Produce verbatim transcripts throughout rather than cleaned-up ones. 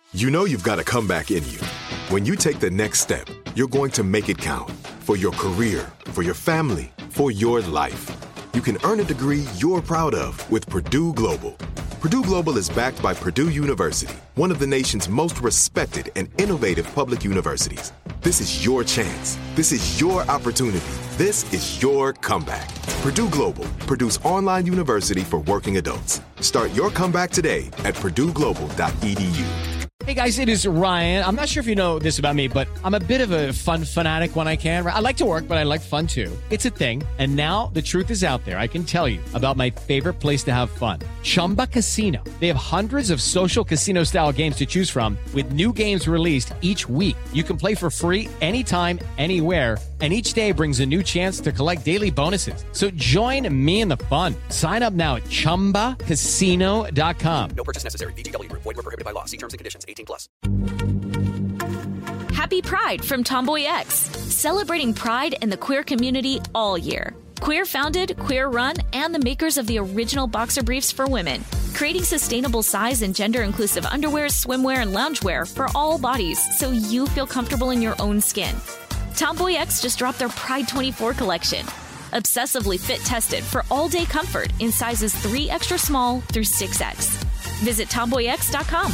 You know you've got a comeback in you. When you take the next step, you're going to make it count for your career, for your family, for your life. You can earn a degree you're proud of with Purdue Global. Purdue Global is backed by Purdue University, one of the nation's most respected and innovative public universities. This is your chance. This is your opportunity. This is your comeback. Purdue Global, Purdue's online university for working adults. Start your comeback today at purdue global dot e d u. Hey guys, it is Ryan. I'm not sure if you know this about me, but I'm a bit of a fun fanatic when I can. I like to work, but I like fun too. It's a thing. And now the truth is out there. I can tell you about my favorite place to have fun. Chumba Casino. They have hundreds of social casino style games to choose from with new games released each week. You can play for free anytime, anywhere. And each day brings a new chance to collect daily bonuses. So join me in the fun. Sign up now at chumba casino dot com. No purchase necessary. V G W. Void where prohibited by law. See terms and conditions. eighteen plus. Happy Pride from Tomboy X, celebrating pride and the queer community all year. Queer founded, queer run, and the makers of the original boxer briefs for women, creating sustainable size and gender inclusive underwear, swimwear, and loungewear for all bodies so you feel comfortable in your own skin. Tomboy X just dropped their Pride twenty-four collection. Obsessively fit tested for all day comfort in sizes three extra small through six X. Visit tomboy x dot com.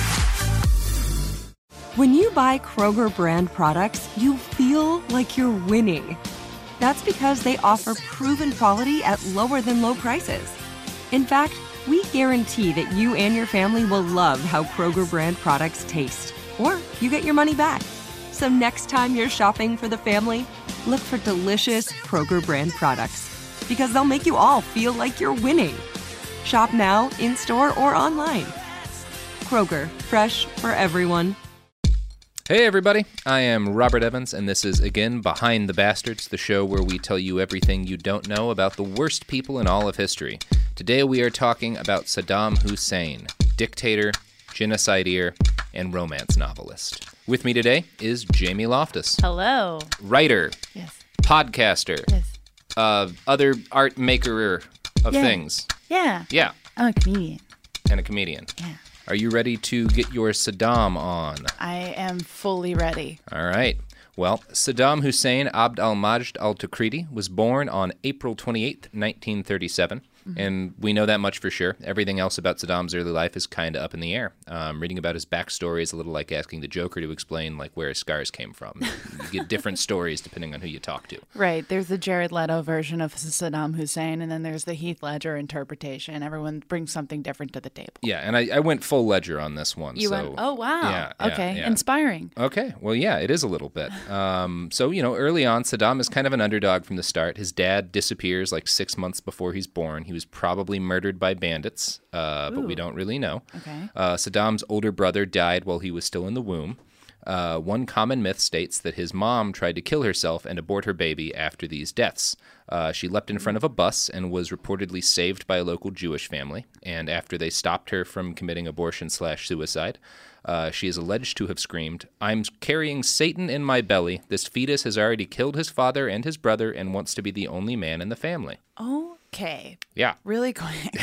When you buy Kroger brand products, you feel like you're winning. That's because they offer proven quality at lower than low prices. In fact, we guarantee that you and your family will love how Kroger brand products taste, or you get your money back. So next time you're shopping for the family, look for delicious Kroger brand products, because they'll make you all feel like you're winning. Shop now, in-store, or online. Kroger, fresh for everyone. Hey everybody, I am Robert Evans, and this is, again, Behind the Bastards, the show where we tell you everything you don't know about the worst people in all of history. Today we are talking about Saddam Hussein, dictator, genocideer, and romance novelist. With me today is Jamie Loftus. Hello. Writer. Yes. Podcaster. Yes. Uh, other art maker of yeah. things. Yeah. Yeah. I'm a comedian. And a comedian. Yeah. Are you ready to get your Saddam on? I am fully ready. All right. Well, Saddam Hussein Abd al-Majd al-Takriti was born on April twenty-eighth, nineteen thirty-seven. Mm-hmm. And we know that much for sure. Everything else about Saddam's early life is kind of up in the air. Um, reading about his backstory is a little like asking the Joker to explain like where his scars came from. You get different stories depending on who you talk to. Right. There's the Jared Leto version of Saddam Hussein, and then there's the Heath Ledger interpretation. Everyone brings something different to the table. Yeah, and I, I went full Ledger on this one. You so, went, oh, wow. Yeah, yeah, okay, yeah. Inspiring. Okay, well, yeah, it is a little bit. Um, so, you know, early on, Saddam is kind of an underdog from the start. His dad disappears like six months before he's born. He was probably murdered by bandits, uh, but we don't really know. Okay. Uh, Saddam's older brother died while he was still in the womb. Uh, one common myth states that his mom tried to kill herself and abort her baby after these deaths. Uh, she leapt in front of a bus and was reportedly saved by a local Jewish family. And after they stopped her from committing abortion slash suicide, uh, she is alleged to have screamed, "I'm carrying Satan in my belly. This fetus has already killed his father and his brother and wants to be the only man in the family." Okay. Yeah. Really quick.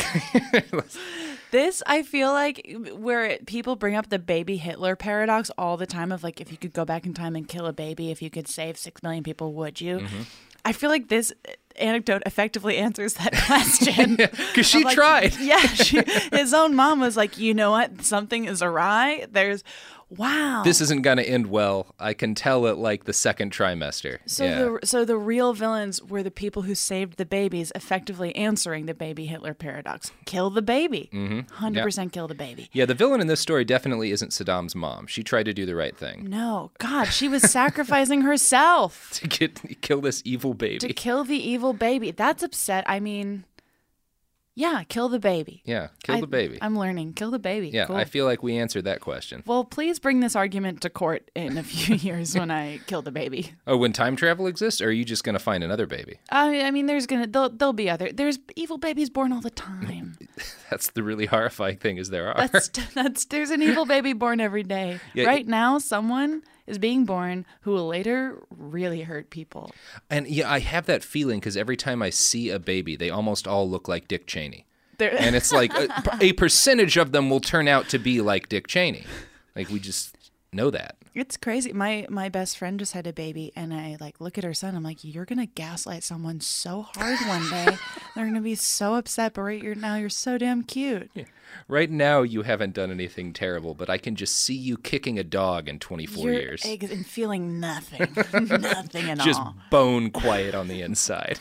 This, I feel like, where it, people bring up the baby Hitler paradox all the time of, like, if you could go back in time and kill a baby, if you could save six million people, would you? Mm-hmm. I feel like this anecdote effectively answers that question. Because she like, tried. Yeah. She, his own mom was like, you know what? Something is awry. There's, wow. This isn't going to end well. I can tell it like the second trimester. So yeah. the so the real villains were the people who saved the babies, effectively answering the baby Hitler paradox. Kill the baby. Mm-hmm. one hundred percent yeah. Kill the baby. Yeah, the villain in this story definitely isn't Saddam's mom. She tried to do the right thing. No. God, she was sacrificing herself. To get kill this evil baby. To kill the evil baby. That's upset. I mean... Yeah, kill the baby. Yeah, kill I, the baby. I'm learning. Kill the baby. Yeah, cool. I feel like we answered that question. Well, please bring this argument to court in a few years when I kill the baby. Oh, when time travel exists, or are you just going to find another baby? I, I mean, there's gonna there'll, there'll be other. There's evil babies born all the time. That's the really horrifying thing, is there are. That's that's there's an evil baby born every day. Yeah, right now, someone is being born who will later really hurt people. And yeah, I have that feeling because every time I see a baby, they almost all look like Dick Cheney. And it's like a, a percentage of them will turn out to be like Dick Cheney. Like, we just know that. It's crazy. My my best friend just had a baby, and I like look at her son. I'm like, you're gonna gaslight someone so hard one day. They're gonna be so upset. But right you're, now, you're so damn cute. Yeah. Right now, you haven't done anything terrible, but I can just see you kicking a dog in twenty-four you're years. Eggs and feeling nothing, nothing at Just all. bone quiet on the inside.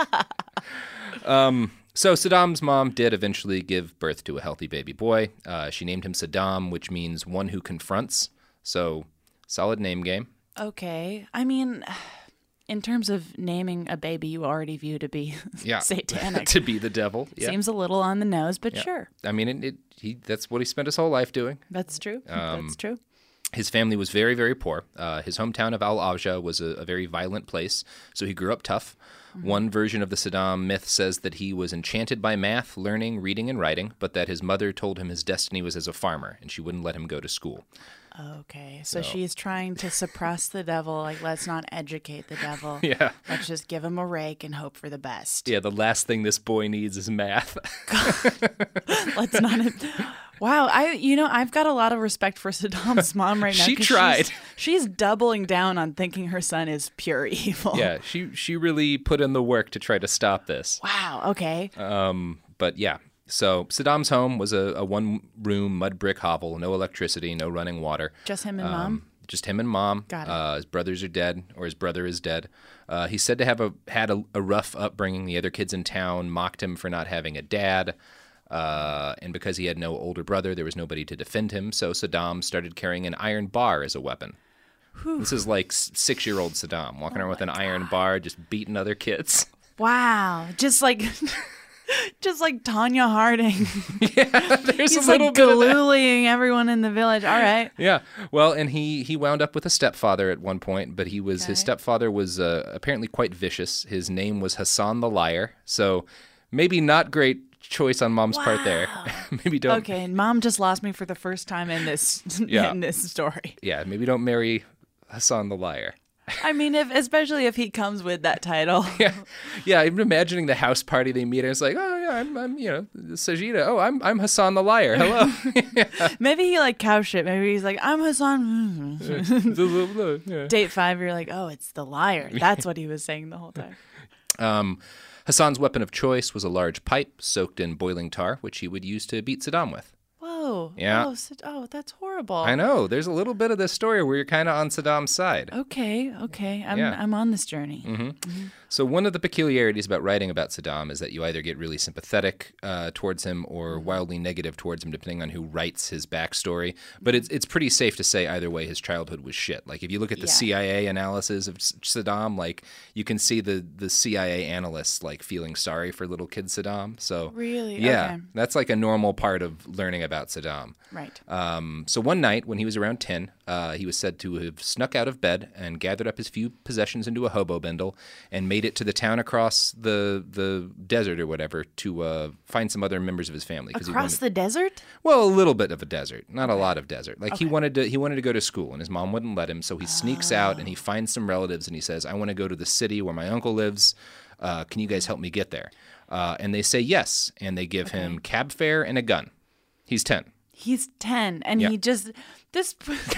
um. So Saddam's mom did eventually give birth to a healthy baby boy. Uh, she named him Saddam, which means one who confronts. So, solid name game. Okay. I mean, in terms of naming a baby you already view to be Yeah. satanic. To be the devil. Yeah. Seems a little on the nose, but Yeah. sure. I mean, it, it, he that's what he spent his whole life doing. That's true. Um, That's true. His family was very, very poor. Uh, his hometown of Al-Awja was a, a very violent place, so he grew up tough. Mm-hmm. One version of the Saddam myth says that he was enchanted by math, learning, reading, and writing, but that his mother told him his destiny was as a farmer, and she wouldn't let him go to school. Okay, so, So- she's trying to suppress the devil. Like, let's not educate the devil. Yeah. Let's just give him a rake and hope for the best. Yeah, the last thing this boy needs is math. Let's not. Wow, I you know I've got a lot of respect for Saddam's mom right now. She 'cause tried. She's, she's doubling down on thinking her son is pure evil. Yeah, she she really put in the work to try to stop this. Wow. Okay. Um, but yeah, so Saddam's home was a, a one-room mud brick hovel, no electricity, no running water. Just him and Um, mom. Just him and mom. Got it. Uh, his brothers are dead, or his brother is dead. Uh, he's said to have a, had a, a rough upbringing. The other kids in town mocked him for not having a dad. Uh, and because he had no older brother, there was nobody to defend him. So Saddam started carrying an iron bar as a weapon. This is like s- six-year-old Saddam walking around with an iron bar, just beating other kids. Wow. Just like. Just like Tanya Harding. Yeah, there's He's a little like bit of that. galloolying everyone in the village. All right. Yeah, well, and he he wound up with a stepfather at one point, but he was his Okay. stepfather was uh, apparently quite vicious. His name was Hassan the Liar, so maybe not great choice on mom's part there. Maybe don't. Okay, and mom just lost me for the first time in this Yeah. in this story. Yeah, maybe don't marry Hassan the Liar. I mean, if especially if he comes with that title. Yeah, yeah. I'm imagining the house party they meet, and it's like, oh yeah, I'm, I'm you know, Sajida. Oh, I'm I'm Hassan the Liar. Hello. Maybe he like cow shit. Maybe he's like, I'm Hassan. Yeah. Date five, you're like, oh, it's the liar. That's what he was saying the whole time. Um, Hassan's weapon of choice was a large pipe soaked in boiling tar, which he would use to beat Saddam with. Whoa. Yeah. Oh, so- oh, that's horrible. I know. There's a little bit of this story where you're kind of on Saddam's side. Okay, okay. I'm Yeah. I'm on this journey. So one of the peculiarities about writing about Saddam is that you either get really sympathetic uh, towards him or wildly negative towards him, depending on who writes his backstory. But it's it's pretty safe to say either way, his childhood was shit. Like if you look at the Yeah. C I A analysis of S- Saddam, like you can see the the C I A analysts like feeling sorry for little kid Saddam. So Really? yeah, Okay. that's like a normal part of learning about Saddam. Right. Um, so one night when he was around ten, uh, he was said to have snuck out of bed and gathered up his few possessions into a hobo bundle and made it to the town across the the desert or whatever to uh, find some other members of his family. 'cause he Across wanted- the desert? well, a little bit of a desert, not a lot of desert. Like he wanted to he wanted to go to school and his mom wouldn't let him, so he sneaks out and he finds some relatives and he says, "I want to go to the city where my uncle lives. Uh, can you guys help me get there?" Uh, and they say yes, and they give him cab fare and a gun. He's ten. He's ten and Yeah. he just this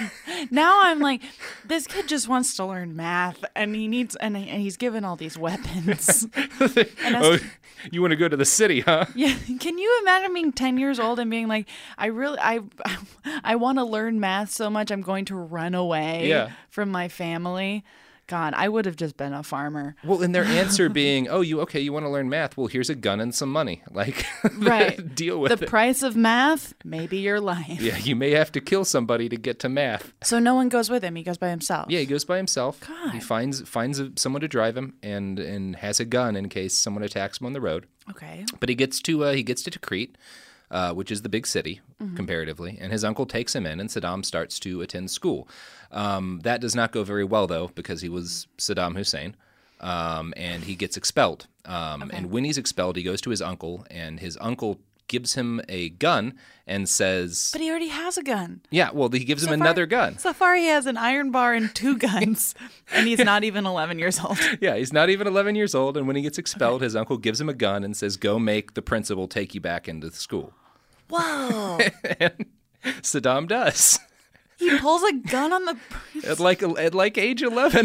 now I'm like this kid just wants to learn math and he needs and, and he's given all these weapons. And Oh, that's- you want to go to the city, huh? yeah, can you imagine being ten years old and being like, I really I I want to learn math so much I'm going to run away Yeah. from my family. God, I would have just been a farmer. Well, and their answer being, "Oh, you okay? You want to learn math? Well, here's a gun and some money. Like, Right. deal with The it." price of math, maybe your life. Yeah, you may have to kill somebody to get to math. So no one goes with him. He goes by himself. Yeah, he goes by himself. God. He finds finds a, someone to drive him and and has a gun in case someone attacks him on the road. Okay. But he gets to uh, he gets to Tikrit, uh, which is the big city Mm-hmm. comparatively, and his uncle takes him in, and Saddam starts to attend school. Um, that does not go very well though, because he was Saddam Hussein, um, and he gets expelled. Um, And when he's expelled, he goes to his uncle, and his uncle gives him a gun and says, But he already has a gun. "Yeah, well, he gives him So far- another gun." So far, he has an iron bar and two guns, and he's not even eleven years old. Yeah, he's not even eleven years old, and when he gets expelled, his uncle gives him a gun and says, "Go make the principal take you back into the school." Whoa. Saddam does. He pulls a gun on the At like at like age eleven.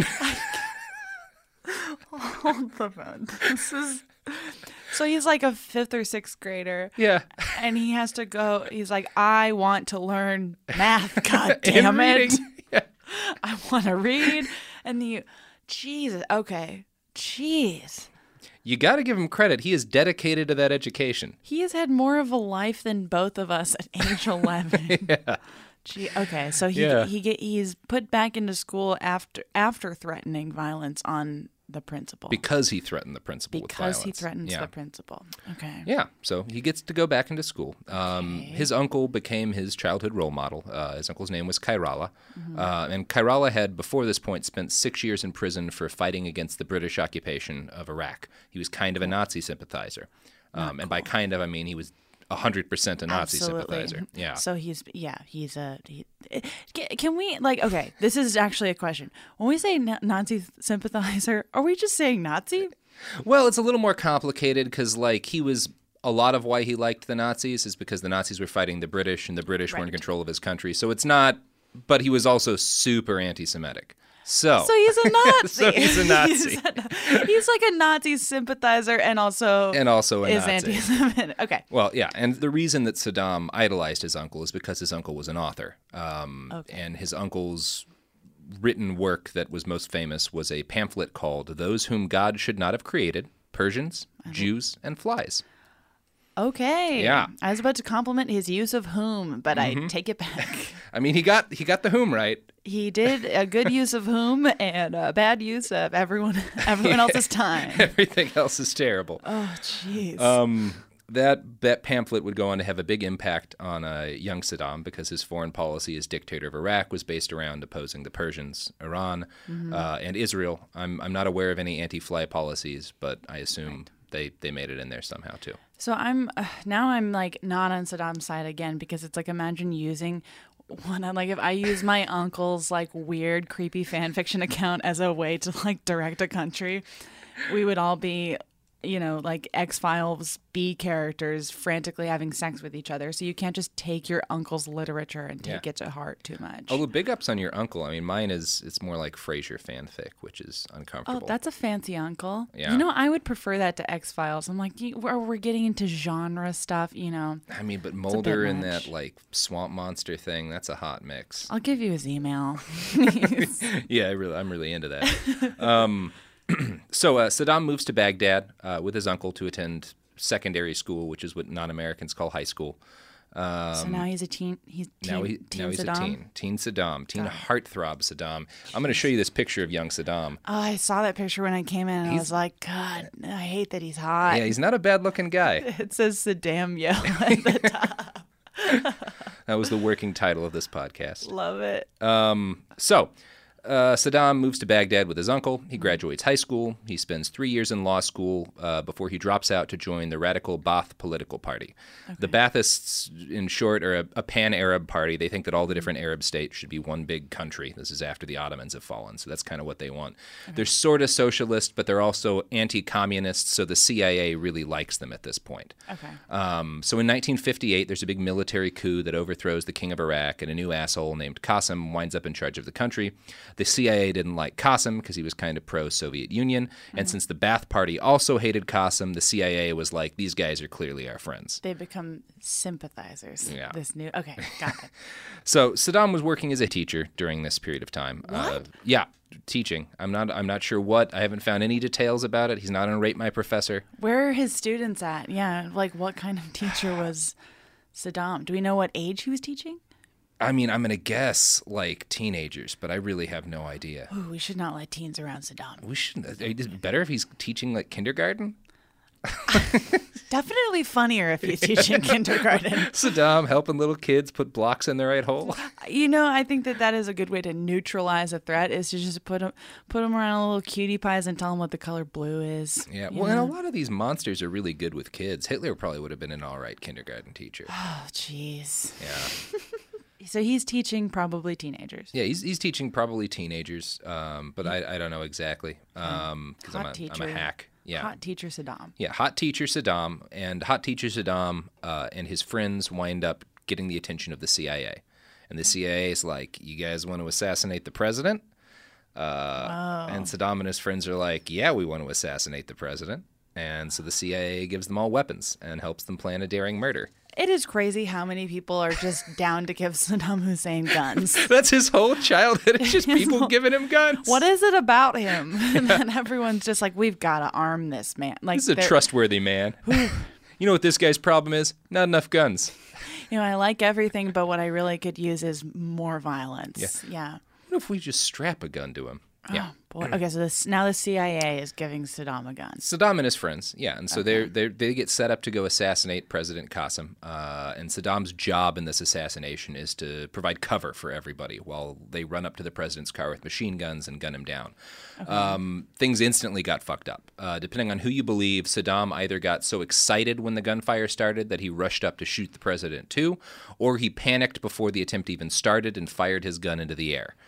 Hold the phone. This is so he's like a fifth or sixth grader. Yeah. And he has to go. He's like, I want to learn math. God And damn it. reading. Yeah. I want to read. And the Jesus. Okay. Jeez. You got to give him credit. He is dedicated to that education. He has had more of a life than both of us at age eleven. Yeah. Gee, okay, so he Yeah. he get he's put back into school after after threatening violence on the principal. Because he threatened the principal with violence. Because he threatens yeah. the principal. Okay. Yeah, so he gets to go back into school. Um, Okay. His uncle became his childhood role model. Uh, his uncle's name was Kairala. Mm-hmm. Uh, and Kairala had, before this point, spent six years in prison for fighting against the British occupation of Iraq. He was kind of a Nazi sympathizer. Um, and by kind of, I mean he was one hundred percent a Nazi Absolutely. sympathizer. Yeah. So he's yeah he's a he, can, can we like okay this is actually a question. When we say na- Nazi sympathizer, are we just saying Nazi? Well, it's a little more complicated because, like, he was a lot of why he liked the Nazis is because the Nazis were fighting the British and the British were in Right. control of his country. So it's not, but he was also super anti-Semitic. So, So he's a Nazi. So he's a Nazi. he's, a, he's like a Nazi sympathizer and also and also a is Nazi. anti-Semitic. Okay. Well, yeah, and the reason that Saddam idolized his uncle is because his uncle was an author. Um, Okay. And his uncle's written work that was most famous was a pamphlet called Those Whom God Should Not Have Created, Persians, Jews, and Flies. Okay. Yeah. I was about to compliment his use of whom, but I take it back. I mean, he got he got the whom right. He did a good use of whom and a bad use of everyone everyone else's time. Everything else is terrible. Oh, jeez. Um, that that pamphlet would go on to have a big impact on uh, young Saddam because his foreign policy as dictator of Iraq was based around opposing the Persians, Iran, uh, and Israel. I'm I'm not aware of any anti-fly policies, but I assume they, they made it in there somehow too. So I'm uh, now I'm like not on Saddam's side again because it's like imagine using one like if I use my uncle's like weird creepy fan fiction account as a way to like direct a country, we would all be, you know, like X-Files B characters frantically having sex with each other. So you can't just take your uncle's literature and take Yeah. it to heart too much. Although big ups on your uncle. I mean, mine is it's more like Frasier fanfic, which is Oh, uncomfortable. that's a fancy uncle. Yeah. You know, I would prefer that to X-Files. I'm like, you- we're, we're getting into genre stuff, you know. I mean, but bit Mulder and much. that like swamp monster thing, that's a hot mix. I'll give you his email. Yeah, I really, I'm really into that. um, so uh, Saddam moves to Baghdad uh, with his uncle to attend secondary school, which is what non-Americans call high school. Um, So now he's a teen. He's teen, now, he, teen now he's Saddam. a teen. Teen Saddam. Teen heartthrob Saddam. I'm going to show you this picture of young Saddam. Oh, I saw that picture when I came in, and I He's- was like, God, I hate that he's hot. Yeah, he's not a bad-looking guy. It says Saddam Yo at the top. That was the working title of this podcast. Love it. Um, so, uh, Saddam moves to Baghdad with his uncle. He graduates high school. He spends three years in law school uh, before he drops out to join the radical Ba'ath political party. The Baathists, in short, are a, a pan-Arab party. They think that all the different Arab states should be one big country. This is after the Ottomans have fallen, so that's kind of what they want. They're sort of socialist, but they're also anti-communist, so the C I A really likes them at this point. Okay. Um, so in nineteen fifty-eight, there's a big military coup that overthrows the king of Iraq, and a new asshole named Qasem winds up in charge of the country. The C I A didn't like Qasem because he was kind of pro-Soviet Union, and since the Ba'ath Party also hated Qasem, the C I A was like, these guys are clearly our friends. They become sympathizers. Yeah. This new. Okay, got it. So Saddam was working as a teacher during this period of time. Uh, yeah, teaching. I'm not. I'm not sure what. I haven't found any details about it. He's not on Rate My Professor. Where are his students at? Yeah, like what kind of teacher was Saddam? Do we know what age he was teaching? I mean, I'm gonna guess like teenagers, but I really have no idea. Ooh, we should not let teens around Saddam. We shouldn't. Is it better if he's teaching like kindergarten? Definitely funnier if he's teaching kindergarten. Saddam helping little kids put blocks in the right hole. You know, I think that that is a good way to neutralize a threat is to just put them, put them around little cutie pies and tell them what the color blue is. Yeah, you well, and a know? lot of these monsters are really good with kids. Hitler probably would have been an all right kindergarten teacher. Oh, jeez. Yeah, So he's teaching probably teenagers. yeah, he's he's teaching probably teenagers, um, but I, I don't know exactly because um, I'm Hot a I'm teacher. a hack. Yeah, Hot teacher Saddam. yeah, hot teacher Saddam and hot teacher Saddam uh, and his friends wind up getting the attention of the C I A. And the C I A is like, you guys want to assassinate the president? Uh, and Saddam and his friends are like, yeah, we want to assassinate the president. And so the C I A gives them all weapons and helps them plan a daring murder. It is crazy how many people are just down to give Saddam Hussein guns. That's his whole childhood. It's just people whole... giving him guns. What is it about him? And then everyone's just like, we've got to arm this man. Like, this is a trustworthy man. You know what this guy's problem is? Not enough guns. You know, I like everything, but what I really could use is more violence. Yeah. yeah. What if we just strap a gun to him? Oh, yeah. Boy. Okay, so this, now the C I A is giving Saddam a gun. Saddam and his friends, yeah. And so Okay. they they they get set up to go assassinate President Qasem. Uh, and Saddam's job in this assassination is to provide cover for everybody while they run up to the president's car with machine guns and gun him down. Um, things instantly got fucked up. Uh, depending on who you believe, Saddam either got so excited when the gunfire started that he rushed up to shoot the president too, or he panicked before the attempt even started and fired his gun into the air.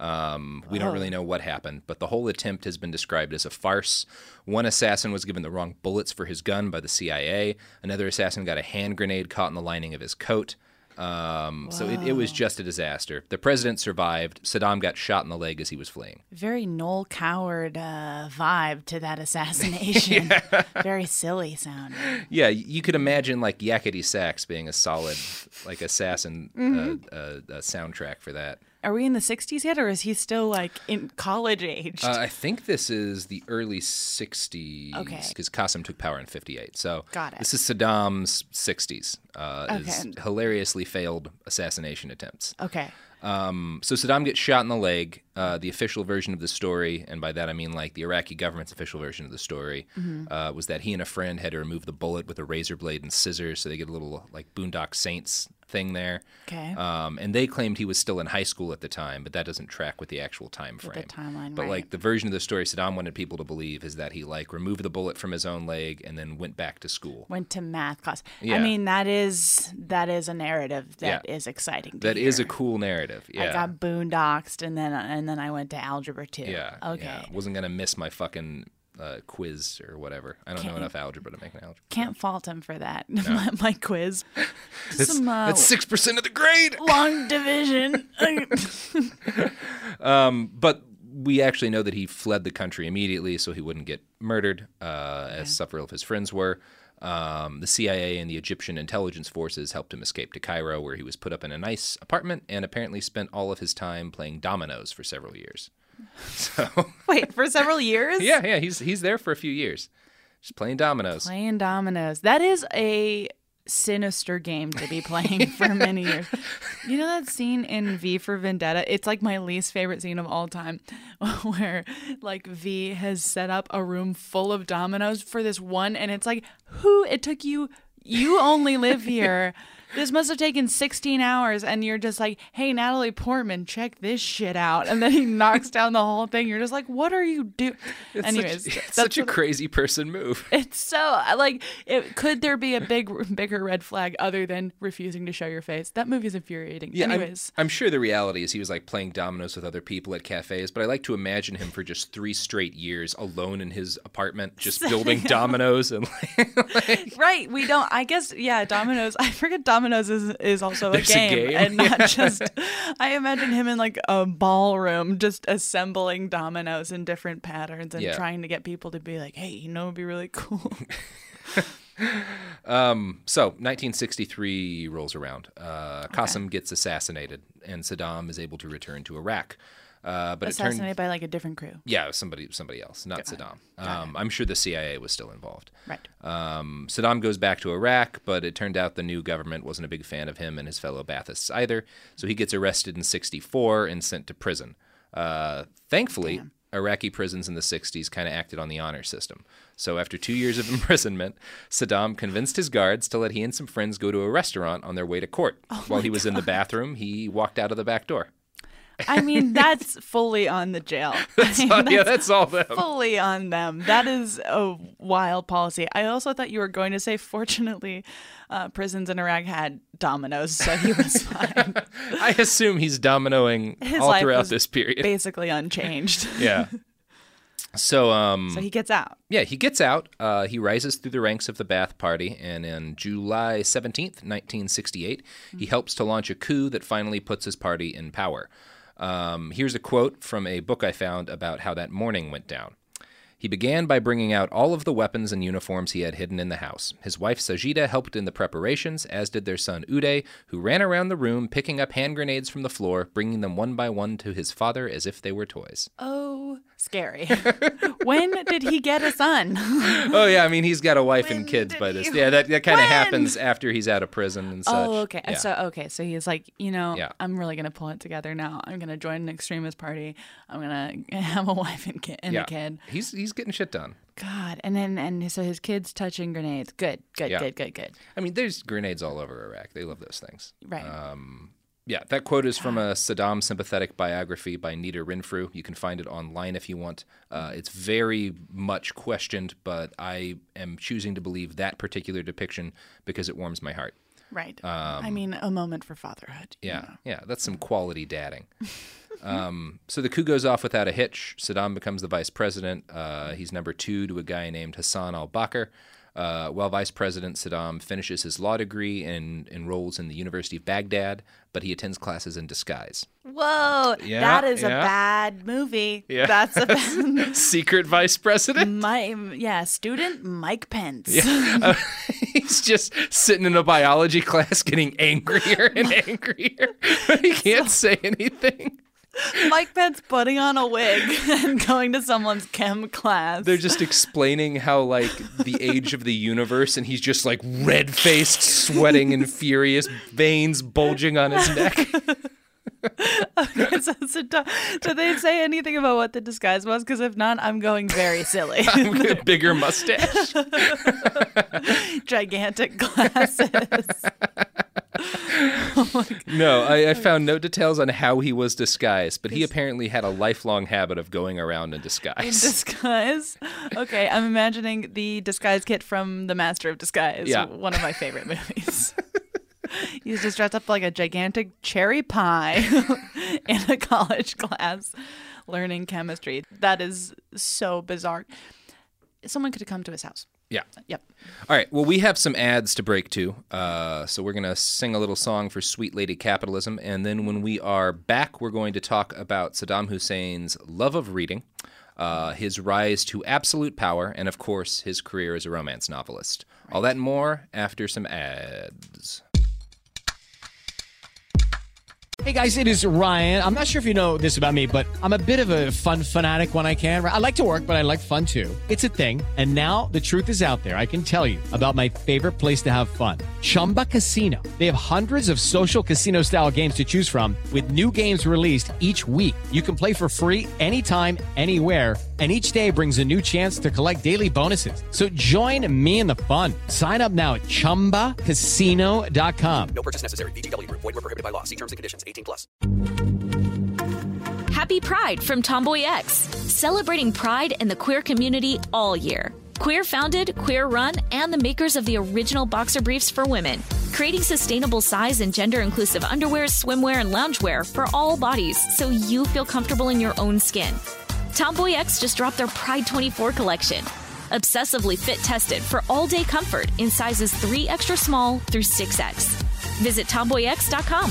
Um, we don't really know what happened, but the whole attempt has been described as a farce. One assassin was given the wrong bullets for his gun by the C I A. Another assassin got a hand grenade caught in the lining of his coat. Um, so it, it was just a disaster. The president survived. Saddam got shot in the leg as he was fleeing. Very Noel Coward uh, vibe to that assassination. Yeah. Very silly sounding. Yeah, you could imagine like Yakety Sax being a solid like assassin mm-hmm. uh, uh, uh, soundtrack for that. Are we in the sixties yet, or is he still, like, in college age? Uh, I think this is the early sixties. Okay. Because Qasem took power in fifty-eight. So Got it. This is Saddam's sixties. Uh, Okay. His hilariously failed assassination attempts. Okay. Um, so Saddam gets shot in the leg. Uh, the official version of the story, and by that I mean like the Iraqi government's official version of the story, Mm-hmm. uh, was that he and a friend had to remove the bullet with a razor blade and scissors, so they get a little like Boondock Saints thing there. Okay. Um, and they claimed he was still in high school at the time, but that doesn't track with the actual time With frame. the timeline, But right. like the version of the story Saddam wanted people to believe is that he like removed the bullet from his own leg and then went back to school. Went to math class. Yeah. I mean, that is that is a narrative that Yeah. is exciting to That hear. is a cool narrative. Yeah. I got boondoxed, and then and then I went to algebra too. Yeah. Okay. Yeah. Wasn't gonna miss my fucking uh, quiz or whatever. I don't Can't- know enough algebra to make an algebra. Can't fault him for that. my, my quiz. That's, Some uh, that's six percent of the grade. long division. Um, but we actually know that he fled the country immediately so he wouldn't get murdered, uh, as several of his friends were. Um, the C I A and the Egyptian intelligence forces helped him escape to Cairo, where he was put up in a nice apartment and apparently spent all of his time playing dominoes for several years. So Wait, for several years? yeah, yeah, he's he's there for a few years, just playing dominoes. Playing dominoes. That is a sinister game to be playing for many years. You know that scene in V for Vendetta? It's like my least favorite scene of all time, where like V has set up a room full of dominoes for this one, and it's like, who? It took you. You only live here. This must have taken sixteen hours, and you're just like, hey, Natalie Portman, check this shit out. And then he knocks down the whole thing. You're just like, what are you doing? It's Anyways, such, it's that's such a what- crazy person move. It's so, like, it, could there be a big, bigger red flag other than refusing to show your face? That movie's infuriating. Yeah, I'm, Anyways. I'm sure the reality is he was like playing dominoes with other people at cafes, but I like to imagine him for just three straight years alone in his apartment, just building dominoes and like, like Right, we don't, I guess, yeah, dominoes, I forget dominoes is, is also a There's a game, game? and not just, I imagine him in like a ballroom just assembling dominoes in different patterns and Yeah. trying to get people to be like, hey, you know, it'd be really cool. Um, so nineteen sixty-three rolls around. Uh, Qasem gets assassinated, and Saddam is able to return to Iraq. Uh, but it turned, Assassinated by like a different crew. yeah, it was somebody, somebody else, not Got it. Saddam. Got Um, I'm sure the C I A was still involved. Right. Um, Saddam goes back to Iraq, but it turned out the new government wasn't a big fan of him and his fellow Baathists either. So he gets arrested in sixty-four and sent to prison. Uh, thankfully, Damn. Iraqi prisons in the sixties kind of acted on the honor system. So after two years of imprisonment, Saddam convinced his guards to let he and some friends go to a restaurant on their way to court. Oh While he was in the bathroom, he walked out of the back door. I mean, that's fully on the jail. That's I mean, all, yeah, that's all them. fully on them. That is a wild policy. I also thought you were going to say, fortunately, uh, prisons in Iraq had dominoes, so he was fine. I assume he's dominoing His all life throughout was this period. Basically unchanged. Yeah. So, um, So he gets out. yeah, he gets out. Uh, he rises through the ranks of the Ba'ath Party, and on July seventeenth, nineteen sixty-eight, mm-hmm. he helps to launch a coup that finally puts his party in power. Um, here's a quote from a book I found about how that morning went down. He began by bringing out all of the weapons and uniforms he had hidden in the house. His wife Sajida helped in the preparations, as did their son Uday, who ran around the room picking up hand grenades from the floor, bringing them one by one to his father as if they were toys. Oh, scary. When did he get a son? Oh, yeah, I mean, he's got a wife When and kids did by this. he- Yeah, that, that kind of When? happens after he's out of prison and such. Oh, okay. Yeah. So, okay. So he's like, you know, Yeah. I'm really going to pull it together now. I'm going to join an extremist party. I'm going to have a wife and, kid, and yeah. a kid. He's, he's getting shit done. God. And then, and so his kid's touching grenades. Good, good, Yeah. good, good, good. I mean, there's grenades all over Iraq. They love those things. Right. Um, yeah, that quote is from a Saddam sympathetic biography by Nita Rinfru. You can find it online if you want. Uh, it's very much questioned, but I am choosing to believe that particular depiction because it warms my heart. Right. I mean, a moment for fatherhood. you Yeah, know. yeah, that's some quality dadding. um, so the coup goes off without a hitch. Saddam becomes the vice president. Uh, he's number two to a guy named Hassan al-Bakr. Uh, while vice president, Saddam finishes his law degree and enrolls in the University of Baghdad, but he attends classes in disguise. Whoa. Yeah, that is a yeah. bad movie. Yeah. That's a bad. Secret vice president? My, yeah, student Mike Pence. Uh, he's just sitting in a biology class getting angrier and angrier, but he can't say anything. Mike Pence putting on a wig and going to someone's chem class. They're just explaining how, like, the age of the universe, and he's just, like, red-faced, sweating, and furious, veins bulging on his neck. Okay, so, so do, did they say anything about what the disguise was? Because if not, I'm going very silly. A bigger mustache. Gigantic glasses. No, I, I found no details on how he was disguised, but he apparently had a lifelong habit of going around in In disguise. disguise. Okay, I'm imagining the disguise kit from The Master of Disguise. Yeah. One of my favorite movies. He's just dressed up like a gigantic cherry pie in a college class learning chemistry. That is so bizarre. Someone could have come to his house. Yeah. Yep. All right. Well, we have some ads to break to. Uh, so we're going to sing a little song for Sweet Lady Capitalism. And then when we are back, we're going to talk about Saddam Hussein's love of reading, uh, his rise to absolute power, and, of course, his career as a romance novelist. Right. All that and more after some ads. Hey guys, it is Ryan. I'm not sure if you know this about me, but I'm a bit of a fun fanatic when I can. I like to work, but I like fun too. It's a thing. And now the truth is out there. I can tell you about my favorite place to have fun. Chumba Casino. They have hundreds of social casino style games to choose from with new games released each week. You can play for free anytime, anywhere. And each day brings a new chance to collect daily bonuses. So join me in the fun. Sign up now at chumba casino dot com. No purchase necessary. V G W Group. Void where prohibited by law. See terms and conditions. eighteen plus. Happy Pride from Tomboy X, celebrating pride and the queer community all year. Queer founded, queer run, and the makers of the original boxer briefs for women, creating sustainable size and gender inclusive underwear, swimwear, and loungewear for all bodies so you feel comfortable in your own skin. Tomboy X just dropped their Pride twenty-four collection. Obsessively fit tested for all day comfort in sizes three extra small through six X. Visit tomboy x dot com.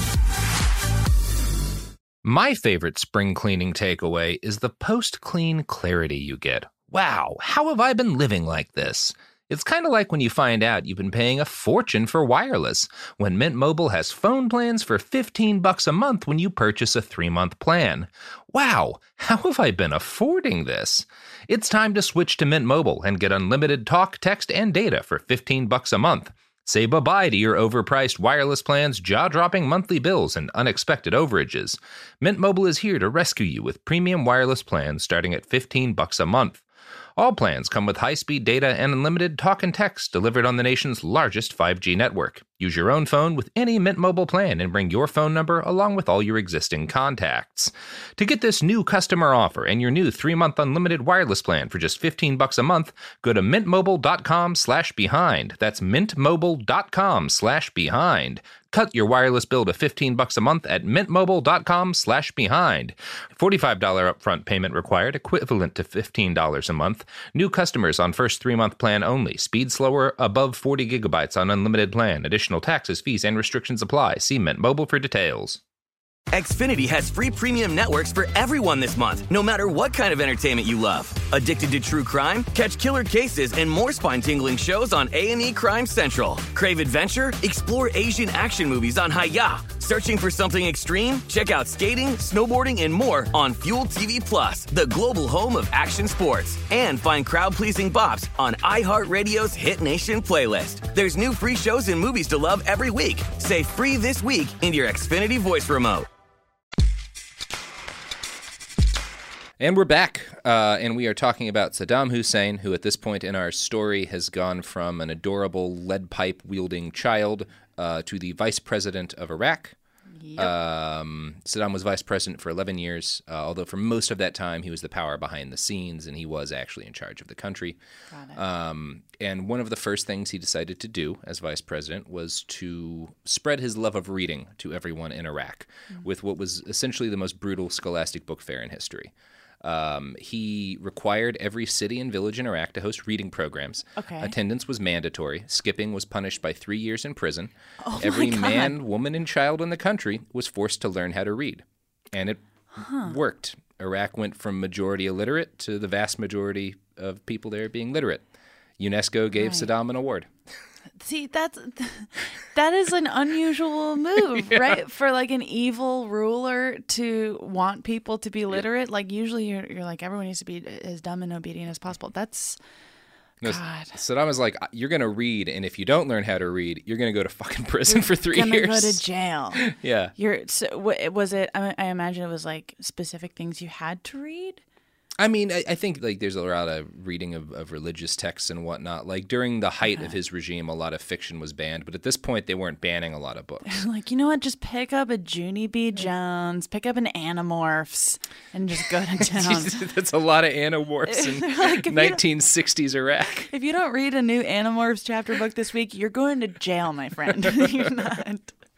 My favorite spring cleaning takeaway is the post-clean clarity you get. Wow, how have I been living like this? It's kind of like when you find out you've been paying a fortune for wireless, when Mint Mobile has phone plans for fifteen bucks a month when you purchase a three-month plan. Wow, how have I been affording this? It's time to switch to Mint Mobile and get unlimited talk, text, and data for fifteen bucks a month. Say bye-bye to your overpriced wireless plans, jaw-dropping monthly bills, and unexpected overages. Mint Mobile is here to rescue you with premium wireless plans starting at fifteen bucks a month. All plans come with high-speed data and unlimited talk and text delivered on the nation's largest five G network. Use your own phone with any Mint Mobile plan and bring your phone number along with all your existing contacts. To get this new customer offer and your new three-month unlimited wireless plan for just fifteen bucks a month, go to mintmobile.com slash behind. That's mintmobile.com slash behind. Cut your wireless bill to fifteen bucks a month at mintmobile.com slash behind. forty-five dollars upfront payment required, equivalent to fifteen dollars a month. New customers on first three-month plan only. Speed slower, above forty gigabytes on unlimited plan. Additional taxes, fees, and restrictions apply. See Mint Mobile for details. Xfinity has free premium networks for everyone this month, no matter what kind of entertainment you love. Addicted to true crime? Catch killer cases and more spine-tingling shows on A and E Crime Central. Crave adventure? Explore Asian action movies on Hi-Ya. Searching for something extreme? Check out skating, snowboarding, and more on Fuel T V Plus, the global home of action sports. And find crowd-pleasing bops on iHeartRadio's Hit Nation playlist. There's new free shows and movies to love every week. Say free this week in your Xfinity voice remote. And we're back, uh, and we are talking about Saddam Hussein, who at this point in our story has gone from an adorable lead pipe-wielding child uh, to the vice president of Iraq. Yep. Um, Saddam was vice president for eleven years, uh, although for most of that time he was the power behind the scenes, and he was actually in charge of the country. Got it. Um, and one of the first things he decided to do as vice president was to spread his love of reading to everyone in Iraq mm-hmm. with what was essentially the most brutal scholastic book fair in history. Um, he required every city and village in Iraq to host reading programs. Okay. Attendance was mandatory. Skipping was punished by three years in prison. Oh every my God. man, woman, and child in the country was forced to learn how to read. And it huh. worked. Iraq went from majority illiterate to the vast majority of people there being literate. UNESCO gave right. Saddam an award. See, that's that is an unusual move, yeah. right? For like an evil ruler to want people to be literate. Yeah. Like usually you're, you're like, everyone needs to be as dumb and obedient as possible. That's no, God. Saddam was like, you're going to read, and if you don't learn how to read, you're going to go to fucking prison you're for three gonna years. Go to jail. yeah. You're so, was it? I, I imagine it was like specific things you had to read. I mean, I, I think like there's a lot of reading of, of religious texts and whatnot. Like during the height yeah. of his regime, a lot of fiction was banned, but at this point, they weren't banning a lot of books. Like, you know what? Just pick up a Junie B. Jones, pick up an Animorphs, and just go to town. That's a lot of Animorphs in like nineteen sixties Iraq. If you don't read a new Animorphs chapter book this week, you're going to jail, my friend. You're not.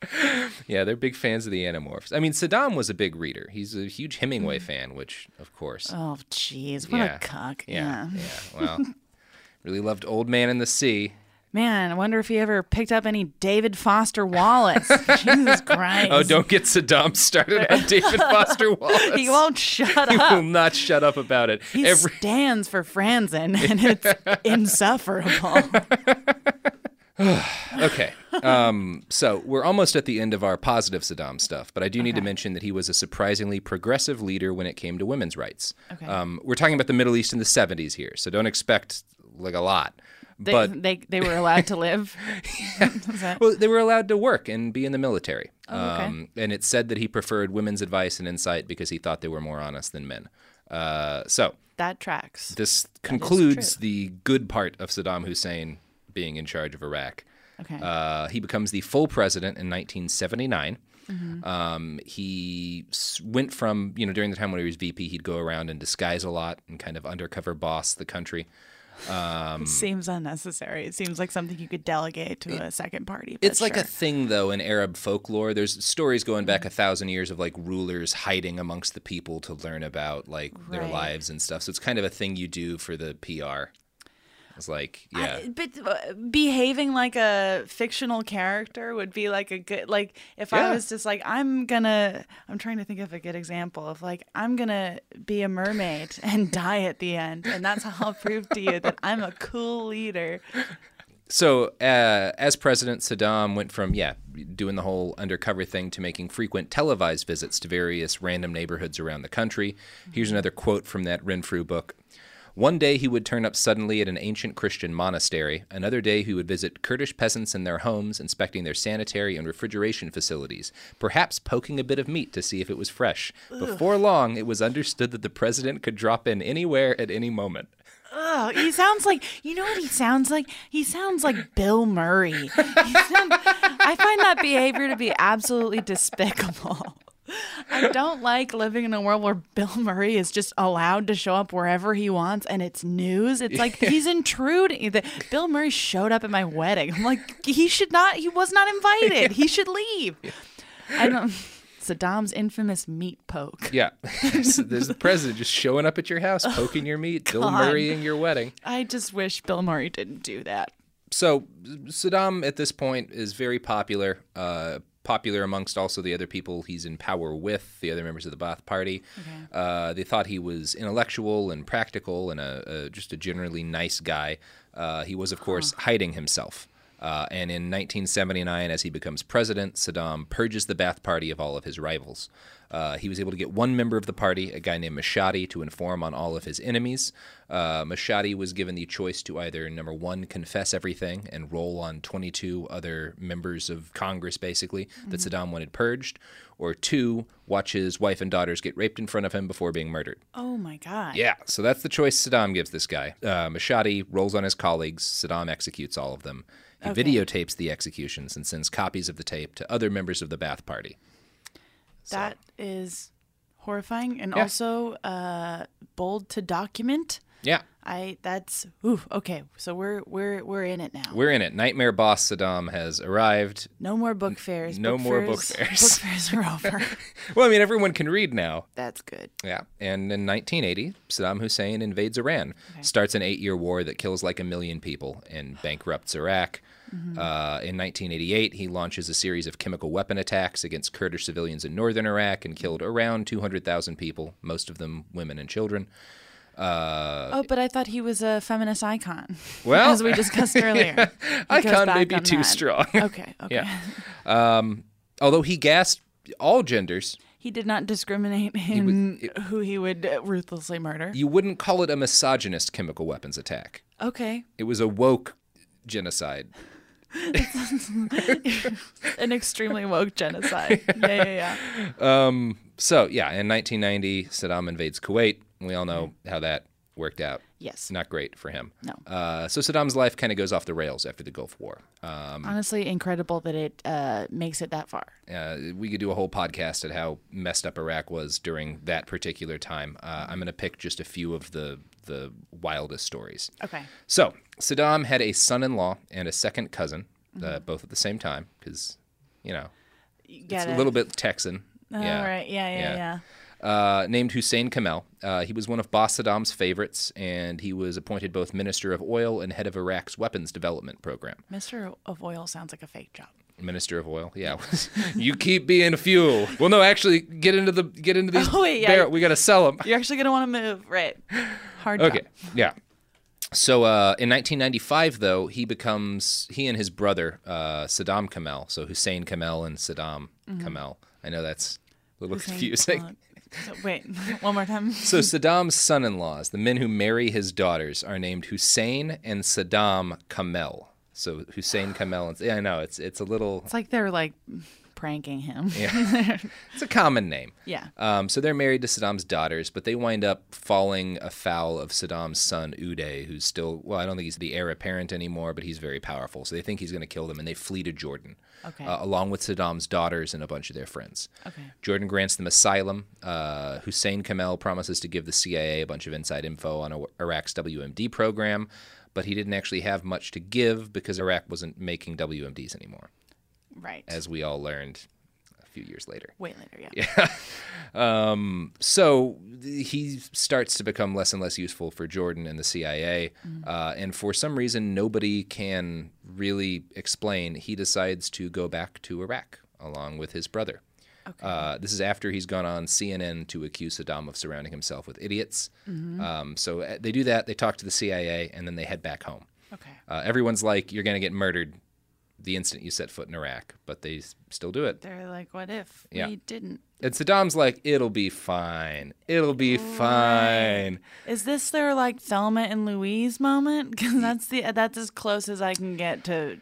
Yeah, they're big fans of the Animorphs. I mean, Saddam was a big reader. He's a huge Hemingway fan, which, of course. Oh, jeez. What yeah, a cuck. Yeah, yeah. yeah. Well, really loved Old Man in the Sea. Man, I wonder if he ever picked up any David Foster Wallace. Jesus Christ. Oh, don't get Saddam started on David Foster Wallace. He won't shut up. He will not shut up about it. He Every... stands for Franzen, and it's insufferable. Okay. Um, so we're almost at the end of our positive Saddam stuff, but I do need okay. to mention that he was a surprisingly progressive leader when it came to women's rights. Okay. Um, we're talking about the Middle East in the seventies here, so don't expect like a lot. They, but they they were allowed to live? yeah. Well, they were allowed to work and be in the military. Oh, okay. Um, and it said that he preferred women's advice and insight because he thought they were more honest than men. Uh, so that tracks. This concludes the good part of Saddam Hussein being in charge of Iraq. Okay. Uh, he becomes the full president in nineteen seventy-nine. Mm-hmm. Um, he went from, you know, during the time when he was V P, he'd go around and disguise a lot and kind of undercover boss the country. Um, it seems unnecessary. It seems like something you could delegate to it, a second party. It's sure. like a thing, though, in Arab folklore. There's stories going back a thousand years of like rulers hiding amongst the people to learn about like right. their lives and stuff. So it's kind of a thing you do for the P R. It's like, yeah. I, but uh, behaving like a fictional character would be like a good, like if yeah. I was just like, I'm gonna, I'm trying to think of a good example of like, I'm gonna be a mermaid and die at the end. And that's how I'll prove to you that I'm a cool leader. So uh, as president, Saddam went from, yeah, doing the whole undercover thing to making frequent televised visits to various random neighborhoods around the country. Here's another quote from that Renfrew book. One day he would turn up suddenly at an ancient Christian monastery. Another day he would visit Kurdish peasants in their homes, inspecting their sanitary and refrigeration facilities, perhaps poking a bit of meat to see if it was fresh. Ugh. Before long, it was understood that the president could drop in anywhere at any moment. Ugh, he sounds like, you know what he sounds like? He sounds like Bill Murray. He sound, I find that behavior to be absolutely despicable. I don't like living in a world where Bill Murray is just allowed to show up wherever he wants and it's news. It's like he's intruding. The- Bill Murray showed up at my wedding. I'm like, he should not, he was not invited. He should leave. I don't. Saddam's infamous meat poke. Yeah. So there's the president just showing up at your house, poking your meat, Bill Murraying your wedding. I just wish Bill Murray didn't do that. So Saddam at this point is very popular, uh, popular amongst also the other people he's in power with, the other members of the Ba'ath Party. Okay. Uh, they thought he was intellectual and practical and a, a, just a generally nice guy. Uh, he was, of course, huh. hiding himself. Uh, and in nineteen seventy-nine, as he becomes president, Saddam purges the Ba'ath Party of all of his rivals. Uh, he was able to get one member of the party, a guy named Mashadi, to inform on all of his enemies. Uh, Mashadi was given the choice to either, number one, confess everything and roll on twenty-two other members of Congress, basically, mm-hmm. that Saddam wanted purged, or two, watch his wife and daughters get raped in front of him before being murdered. Oh, my God. Yeah, so that's the choice Saddam gives this guy. Uh, Mashadi rolls on his colleagues. Saddam executes all of them. He okay. videotapes the executions and sends copies of the tape to other members of the Ba'ath Party. That so. is horrifying and yeah. also uh, bold to document. Yeah. I that's ooh, okay. So we're we're we're in it now. We're in it. Nightmare boss Saddam has arrived. No more book fairs. No book more fairs, book fairs. Book fairs are over. Well, I mean, everyone can read now. That's good. Yeah. And in nineteen eighty, Saddam Hussein invades Iran, okay. starts an eight-year war that kills like a million people and bankrupts Iraq. Mm-hmm. Uh, in nineteen eighty-eight, he launches a series of chemical weapon attacks against Kurdish civilians in northern Iraq and killed around two hundred thousand people, most of them women and children. Uh, oh, but I thought he was a feminist icon. Well, as we discussed earlier. Icon may be too that. strong. Okay, okay. Yeah. Um, although he gassed all genders. He did not discriminate in he would, it, who he would ruthlessly murder. You wouldn't call it a misogynist chemical weapons attack. Okay. It was a woke genocide. An extremely woke genocide. Yeah, yeah, yeah. Um, so, yeah, in nineteen ninety, Saddam invades Kuwait. We all know how that worked out. Yes. Not great for him. No. Uh, so Saddam's life kind of goes off the rails after the Gulf War. Um, Honestly, incredible that it uh, makes it that far. Uh, we could do a whole podcast at how messed up Iraq was during that particular time. Uh, I'm going to pick just a few of the, the wildest stories. Okay. So Saddam had a son-in-law and a second cousin, mm-hmm. uh, both at the same time, because, you know, you it's it. a little bit Texan. Oh, yeah. right. Yeah, yeah, yeah. yeah. Uh, named Hussein Kamel. Uh, he was one of Boss Saddam's favorites, and he was appointed both Minister of Oil and head of Iraq's weapons development program. Minister of Oil sounds like a fake job. Minister of Oil, yeah. You keep being fuel. Well, no, actually, get into the get into these. Oh wait, yeah. Barrel. We got to sell them. You're actually gonna want to move, right? Hard. Okay, job. yeah. So uh, in nineteen ninety-five, though, he becomes he and his brother uh, Saddam Kamel. So Hussein Kamel and Saddam mm-hmm. Kamel. I know that's a little Hussein, confusing. Uh, So, wait, one more time. So Saddam's son-in-laws, the men who marry his daughters, are named Hussein and Saddam Kamel. So Hussein Kamel. And, yeah, I know it's it's a little. It's like they're like pranking him. Yeah, it's a common name. Yeah. Um, so they're married to Saddam's daughters, but they wind up falling afoul of Saddam's son Uday, who's still well. I don't think he's the heir apparent anymore, but he's very powerful. So they think he's going to kill them, and they flee to Jordan. Okay. Uh, along with Saddam's daughters and a bunch of their friends. Okay. Jordan grants them asylum. Uh, Hussein Kamel promises to give the C I A a bunch of inside info on Iraq's W M D program, but he didn't actually have much to give because Iraq wasn't making W M Ds anymore. Right. As we all learned a few years later. Way later, yeah. Yeah. um, so he starts to become less and less useful for Jordan and the C I A. Mm-hmm. Uh, and for some reason, nobody can really explain. He decides to go back to Iraq along with his brother. Okay. Uh, this is after he's gone on C N N to accuse Saddam of surrounding himself with idiots. Mm-hmm. Um, so they do that. They talk to the C I A, and then they head back home. Okay. Uh, everyone's like, you're going to get murdered the instant you set foot in Iraq, but they still do it. They're like, what if yeah. we didn't? And Saddam's like, it'll be fine. It'll be right. fine. Is this their like Thelma and Louise moment? Because that's the that's as close as I can get to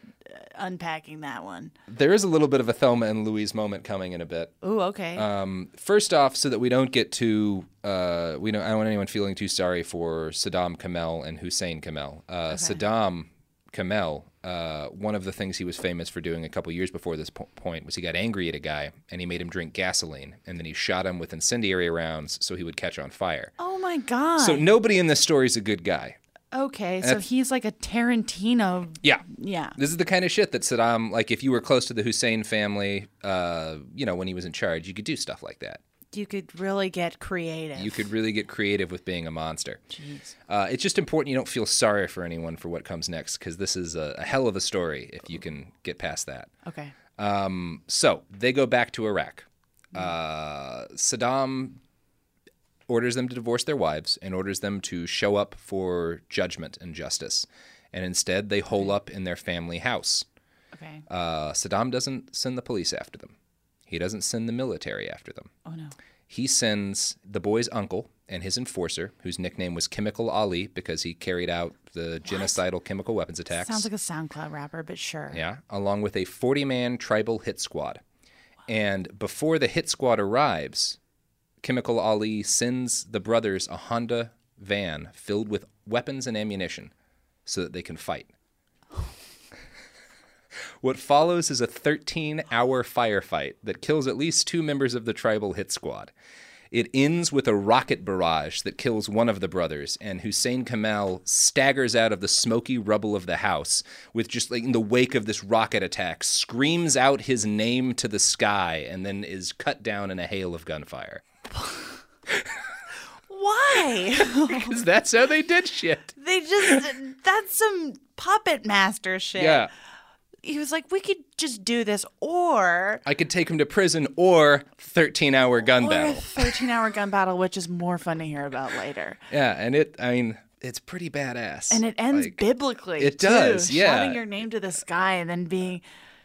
unpacking that one. There is a little bit of a Thelma and Louise moment coming in a bit. Ooh, okay. Um, first off, so that we don't get too, uh, we don't, I don't want anyone feeling too sorry for Saddam Kamel and Hussein Kamel. Uh, okay. Saddam Kamel, uh, one of the things he was famous for doing a couple years before this po- point was he got angry at a guy and he made him drink gasoline, and then he shot him with incendiary rounds so he would catch on fire. Oh my God. So nobody in this story is a good guy. Okay, so he's like a Tarantino. Yeah. Yeah. This is the kind of shit that Saddam, like if you were close to the Hussein family, uh, you know, when he was in charge, you could do stuff like that. You could really get creative. You could really get creative with being a monster. Jeez. Uh, it's just important you don't feel sorry for anyone for what comes next, because this is a, a hell of a story if you can get past that. Okay. Um, so they go back to Iraq. Uh, Saddam orders them to divorce their wives and orders them to show up for judgment and justice. And instead, they hole up in their family house. Okay. Uh, Saddam doesn't send the police after them. He doesn't send the military after them. Oh, no. He sends the boy's uncle and his enforcer, whose nickname was Chemical Ali because he carried out the what? genocidal chemical weapons attacks. Sounds like a SoundCloud rapper, but sure. Yeah, along with a forty-man tribal hit squad. And before the hit squad arrives, Chemical Ali sends the brothers a Honda van filled with weapons and ammunition so that they can fight. What follows is a thirteen-hour firefight that kills at least two members of the tribal hit squad. It ends with a rocket barrage that kills one of the brothers, and Hussein Kamel staggers out of the smoky rubble of the house with just like in the wake of this rocket attack, screams out his name to the sky, and then is cut down in a hail of gunfire. Why? Because that's how they did shit. They just, that's some puppet master shit. Yeah. He was like, we could just do this, or... I could take him to prison, or thirteen-hour gun or battle. thirteen-hour gun battle, which is more fun to hear about later. Yeah, and it, I mean, it's pretty badass. And it ends like, biblically, It too. does, yeah. Shouting your name to the sky and then being...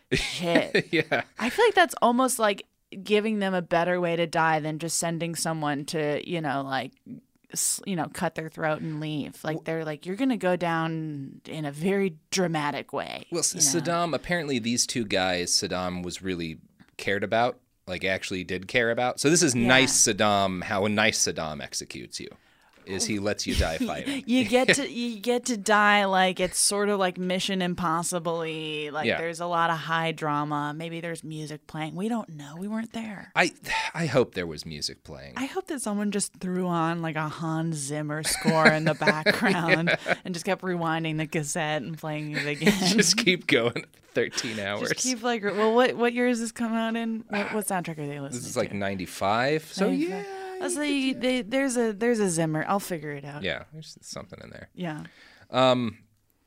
Shit. Yeah. I feel like that's almost like giving them a better way to die than just sending someone to, you know, like... you know, cut their throat and leave. Like, they're like, you're going to go down in a very dramatic way. Well, you know? Saddam, apparently these two guys Saddam was really cared about, like actually did care about. So this is Yeah. nice Saddam, how a nice Saddam executes you, is he lets you die fighting. you get to you get to die like it's sort of like Mission Impossible-y. Like Yeah. there's a lot of high drama. Maybe there's music playing. We don't know. We weren't there. I I hope there was music playing. I hope that someone just threw on like a Hans Zimmer score in the background Yeah. and just kept rewinding the cassette and playing it again. Just keep going thirteen hours. Just keep like, well, what what year is this come out in? What, what soundtrack are they listening to? This is like ninety-five. So yeah. I'll say they, there's a there's a Zimmer. I'll figure it out. Yeah, there's something in there. Yeah. Um,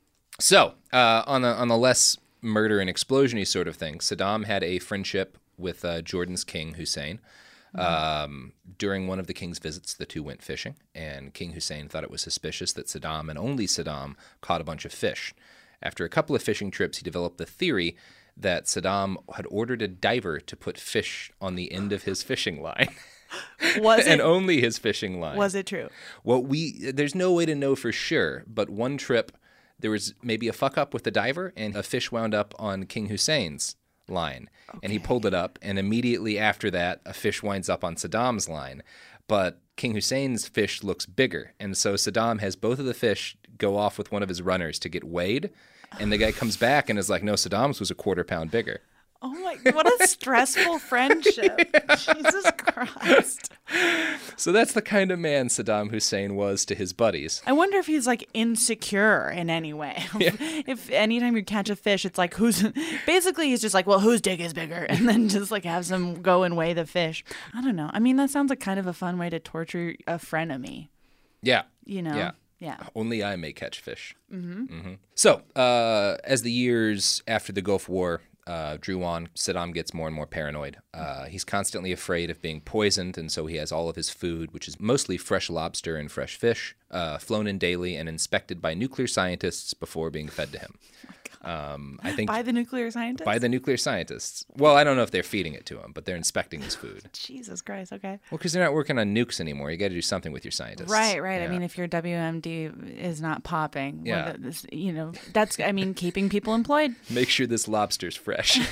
so uh, on the on the less murder and explosion-y sort of thing, Saddam had a friendship with uh, Jordan's king Hussein. Um, during one of the king's visits, the two went fishing, and King Hussein thought it was suspicious that Saddam and only Saddam caught a bunch of fish. After a couple of fishing trips, he developed the theory that Saddam had ordered a diver to put fish on the end of his fishing line. Was and it? only his fishing line. Was it true? Well, we there's no way to know for sure, but one trip there was maybe a fuck up with the diver, and a fish wound up on King Hussein's line, okay. and he pulled it up, and immediately after that, a fish winds up on Saddam's line, but King Hussein's fish looks bigger, and so Saddam has both of the fish go off with one of his runners to get weighed, and the guy comes back and is like, no, Saddam's was a quarter pound bigger. Oh my, what a stressful friendship. Yeah. Jesus Christ. So that's the kind of man Saddam Hussein was to his buddies. I wonder if he's like insecure in any way. Yeah. If anytime you catch a fish, it's like who's, basically he's just like, well, whose dick is bigger? And then just like have them go and weigh the fish. I don't know. I mean, that sounds like kind of a fun way to torture a frenemy. Yeah. You know? Yeah. Yeah. Only I may catch fish. Mm-hmm. Mm-hmm. So, uh, as the years after the Gulf War uh, drew on, Saddam gets more and more paranoid. Uh, he's constantly afraid of being poisoned, and so he has all of his food, which is mostly fresh lobster and fresh fish, uh, flown in daily and inspected by nuclear scientists before being fed to him. Oh my God. Um, I think by the nuclear scientists? By the nuclear scientists. Well, I don't know if they're feeding it to him, but they're inspecting his food. Jesus Christ, okay. Well, because they're not working on nukes anymore. You got to do something with your scientists. Right, right. Yeah. I mean, if your W M D is not popping, yeah. well, this, you know, that's, I mean, keeping people employed. Make sure this lobster's fresh.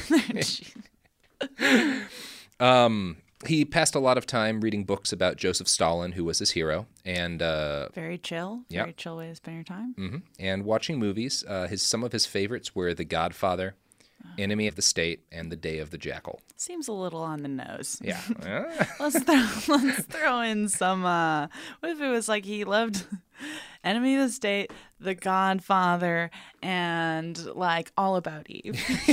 um... He passed a lot of time reading books about Joseph Stalin, who was his hero, and uh, very chill, yep. very chill way to spend your time. Mm-hmm. And watching movies. Uh, his some of his favorites were The Godfather, oh. Enemy of the State, and The Day of the Jackal. Seems a little on the nose. Yeah. let's throw let's throw in some. Uh, what if it was like he loved Enemy of the State, The Godfather, and like All About Eve.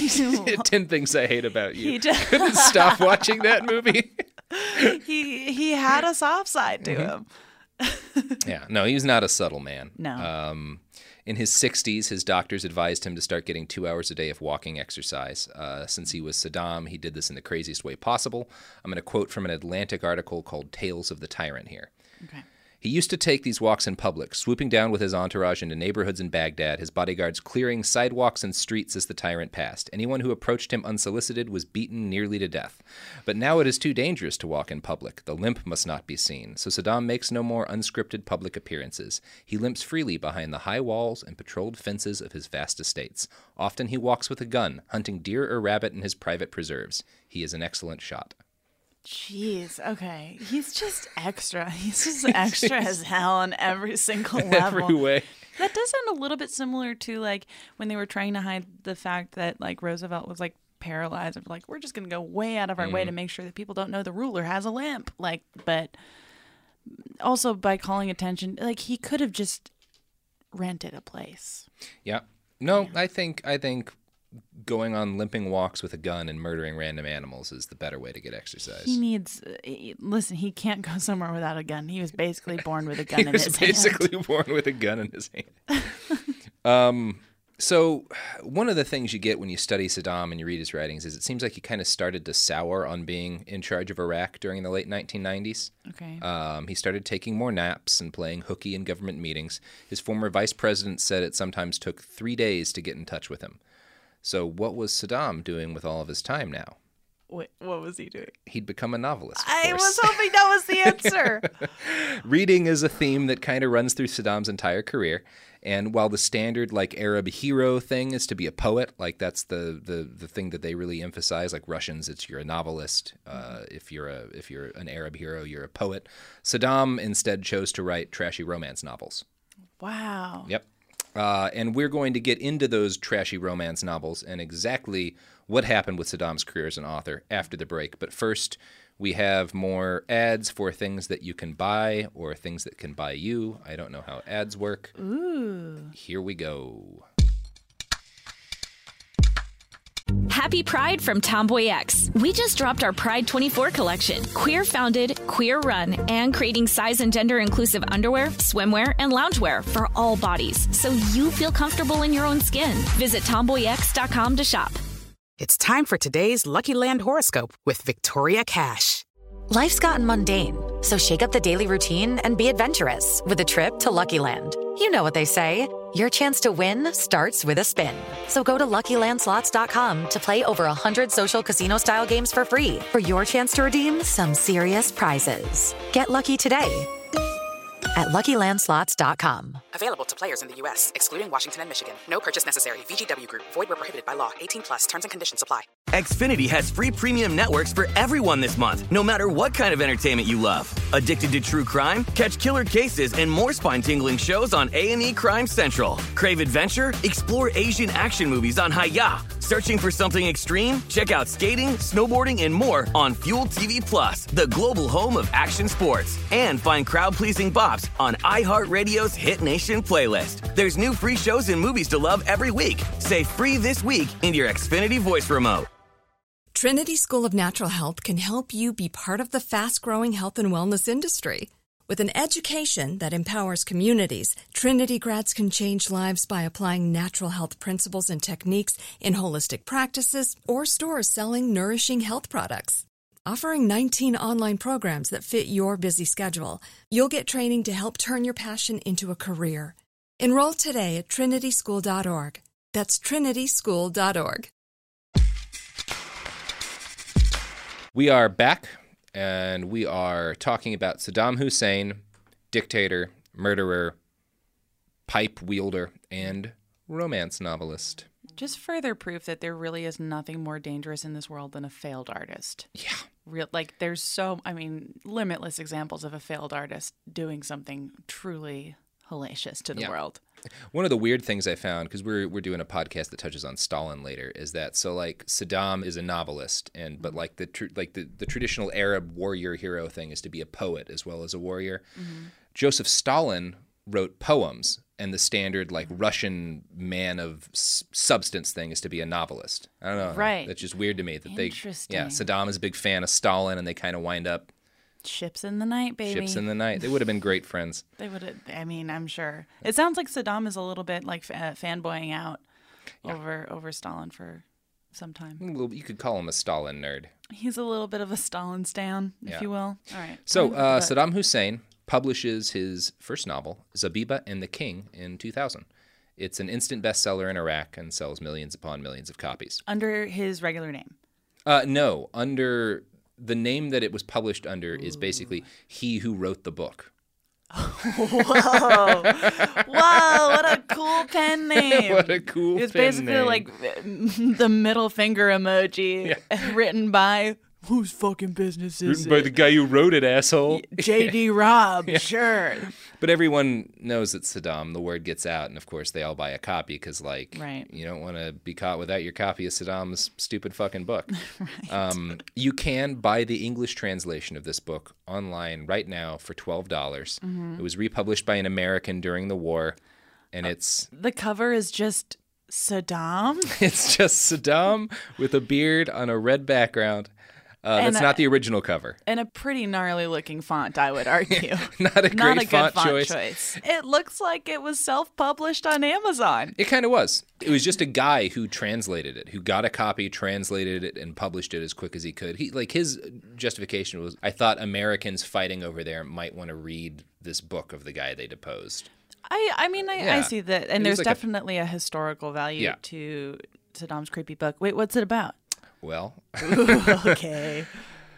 Ten Things I Hate About You. He just couldn't stop watching that movie. he he had a soft side to mm-hmm. him. Yeah, no, he's not a subtle man. No. Um, in his sixties, his doctors advised him to start getting two hours a day of walking exercise. Uh, since he was Saddam, he did this in the craziest way possible. I'm going to quote from an Atlantic article called Tales of the Tyrant here. Okay. He used to take these walks in public, swooping down with his entourage into neighborhoods in Baghdad, his bodyguards clearing sidewalks and streets as the tyrant passed. Anyone who approached him unsolicited was beaten nearly to death. But now it is too dangerous to walk in public. The limp must not be seen, so Saddam makes no more unscripted public appearances. He limps freely behind the high walls and patrolled fences of his vast estates. Often he walks with a gun, hunting deer or rabbit in his private preserves. He is an excellent shot. Jeez, okay. He's just extra. He's just extra as hell on every single level. Every way. That does sound a little bit similar to like when they were trying to hide the fact that like Roosevelt was like paralyzed. Of like, we're just going to go way out of our mm. way to make sure that people don't know the ruler has a limp. Like, but also by calling attention, like he could have just rented a place. Yeah. No, yeah. I think I think going on limping walks with a gun and murdering random animals is the better way to get exercise. He needs, uh, listen, he can't go somewhere without a gun. He was basically born with a gun in his hand. He was basically born with a gun in his hand. um, so one of the things you get when you study Saddam and you read his writings is it seems like he kind of started to sour on being in charge of Iraq during the late nineteen nineties. Okay. Um, he started taking more naps and playing hooky in government meetings. His former vice president said it sometimes took three days to get in touch with him. So what was Saddam doing with all of his time now? What, what was he doing? He'd become a novelist. I was hoping that was the answer. Reading is a theme that kind of runs through Saddam's entire career. And while the standard like Arab hero thing is to be a poet, like that's the, the, the thing that they really emphasize, like Russians, it's you're a novelist. Uh, if you're a if you're an Arab hero, you're a poet. Saddam instead chose to write trashy romance novels. Wow. Yep. Uh, and we're going to get into those trashy romance novels and exactly what happened with Saddam's career as an author after the break. But first, we have more ads for things that you can buy or things that can buy you. I don't know how ads work. Ooh. Here we go. Happy Pride from Tomboy X. We just dropped our Pride twenty-four collection. Queer founded, queer run, and creating size and gender inclusive underwear, swimwear, and loungewear for all bodies so you feel comfortable in your own skin. Visit tomboy x dot com to shop. It's time for today's Lucky Land horoscope with Victoria Cash. Life's gotten mundane, so shake up the daily routine and be adventurous with a trip to Lucky Land. You know what they say. Your chance to win starts with a spin. So go to lucky land slots dot com to play over one hundred social casino-style games for free for your chance to redeem some serious prizes. Get lucky today at lucky land slots dot com. Available to players in the U S, excluding Washington and Michigan. No purchase necessary. V G W Group. Void where prohibited by law. eighteen plus. Terms and conditions apply. Xfinity has free premium networks for everyone this month, no matter what kind of entertainment you love. Addicted to true crime? Catch killer cases and more spine-tingling shows on A and E Crime Central. Crave adventure? Explore Asian action movies on Hi-Ya. Searching for something extreme? Check out skating, snowboarding, and more on Fuel T V Plus, the global home of action sports. And find crowd-pleasing bops on iHeartRadio's Hit Nation playlist. There's new free shows and movies to love every week. Say free this week in your Xfinity voice remote. Trinity School of Natural Health can help you be part of the fast-growing health and wellness industry. With an education that empowers communities, Trinity grads can change lives by applying natural health principles and techniques in holistic practices or stores selling nourishing health products. Offering nineteen online programs that fit your busy schedule, you'll get training to help turn your passion into a career. Enroll today at trinity school dot org. That's trinity school dot org. We are back, and we are talking about Saddam Hussein, dictator, murderer, pipe wielder, and romance novelist. Just further proof that there really is nothing more dangerous in this world than a failed artist. Yeah. Real, like, there's so, I mean, limitless examples of a failed artist doing something truly hellacious to the Yeah. world. One of the weird things I found, because we're we're doing a podcast that touches on Stalin later, is that so like Saddam is a novelist, and but like the tr- like the, the traditional Arab warrior hero thing is to be a poet as well as a warrior. Mm-hmm. Joseph Stalin wrote poems, and the standard like Russian man of s- substance thing is to be a novelist. I don't know. Right. That's just weird to me that they. Interesting. Yeah, Saddam is a big fan of Stalin, and they kind of wind up Ships in the night, baby. ships in the night. They would have been great friends. They would have, I mean, I'm sure. It sounds like Saddam is a little bit like uh, fanboying out Yeah. over over Stalin for some time. Well, you could call him a Stalin nerd. He's a little bit of a Stalin stan, if Yeah. you will. All right. So On with the uh, book. Saddam Hussein publishes his first novel, Zabiba and the King, in two thousand. It's an instant bestseller in Iraq and sells millions upon millions of copies. Under his regular name. Uh, no, under the name that it was published under is basically he who wrote the book. Whoa. Whoa, what a cool pen name. What a cool It's pen basically name. like the middle finger emoji written by whose fucking business is Written by it? the guy who wrote it, asshole. J D Robb, sure. But everyone knows it's Saddam. The word gets out, and of course they all buy a copy because, like, Right. you don't want to be caught without your copy of Saddam's stupid fucking book. right. um, you can buy the English translation of this book online right now for twelve dollars. Mhm. It was republished by an American during the war, and it's The cover is just Saddam. it's just Saddam with a beard on a red background. Uh, And that's a- not the original cover. And a pretty gnarly looking font, I would argue. Not a great Not a good font font choice. choice. It looks like it was self-published on Amazon. It kind of was. It was just a guy who translated it, who got a copy, translated it, and published it as quick as he could. He like his justification was, I thought Americans fighting over there might want to read this book of the guy they deposed. I, I mean, I, Yeah. I see that. It And was there's like a- definitely a, historical value Yeah. to Saddam's creepy book. Wait, what's it about? Well, Ooh, okay.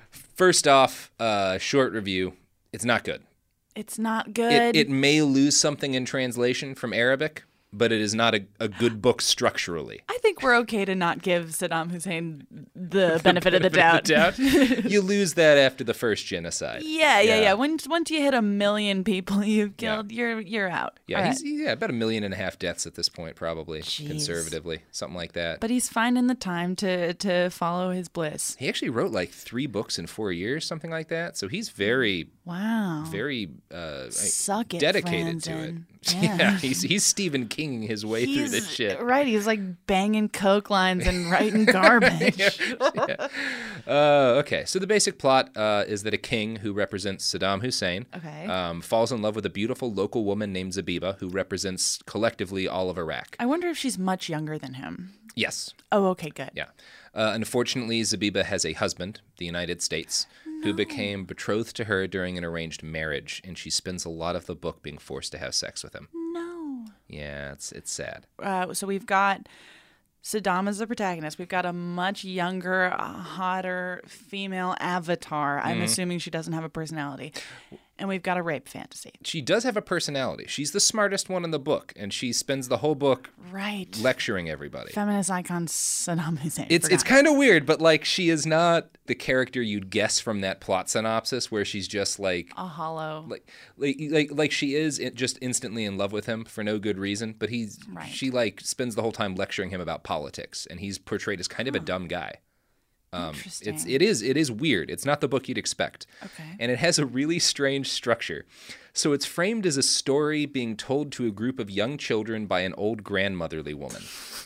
First off, uh, short review. It's not good. It's not It, good. it may lose something in translation from Arabic, but it is not a, a good book structurally. I think we're okay to not give Saddam Hussein the benefit of the doubt. Benefit of the doubt. You lose that after the first genocide. Yeah, yeah, yeah. Once once you hit a million people you've killed, you're you're out. Yeah, All he's right. yeah, about a million and a half deaths at this point, probably, Jeez. conservatively, something like that. But he's finding the time to to follow his bliss. He actually wrote like three books in four years, something like that. So he's very, Wow. very uh, Suck it, dedicated to it. Franzen. Yeah. he's he's Stephen King his way through He's- this shit. Right, he's like banging coke lines and writing garbage. Yeah. Uh, okay, so the basic plot uh, is that a king who represents Saddam Hussein Okay. um, falls in love with a beautiful local woman named Zabiba, who represents collectively all of Iraq. I wonder if she's much younger than him. Yes. Oh, okay, good. Yeah. Uh, unfortunately, Zabiba has a husband, the United States, who became betrothed to her during an arranged marriage, and she spends a lot of the book being forced to have sex with him. No. Yeah, it's it's sad. Uh, so we've got Saddam as the protagonist. We've got a much younger, uh, hotter female avatar. I'm Mhm. assuming she doesn't have a personality. And we've got a rape fantasy. She does have a personality. She's the smartest one in the book, and she spends the whole book Right. lecturing everybody. Feminist icon Saddam Hussein. It's it's Forgot. kind of weird, but like she is not the character you'd guess from that plot synopsis, where she's just like a hollow, like like like, like she is in- just instantly in love with him for no good reason. But he's Right. she like spends the whole time lecturing him about politics, and he's portrayed as kind of a dumb guy. Um, it's Interesting. it is it is weird. It's not the book you'd expect, Okay. and it has a really strange structure. So it's framed as a story being told to a group of young children by an old grandmotherly woman.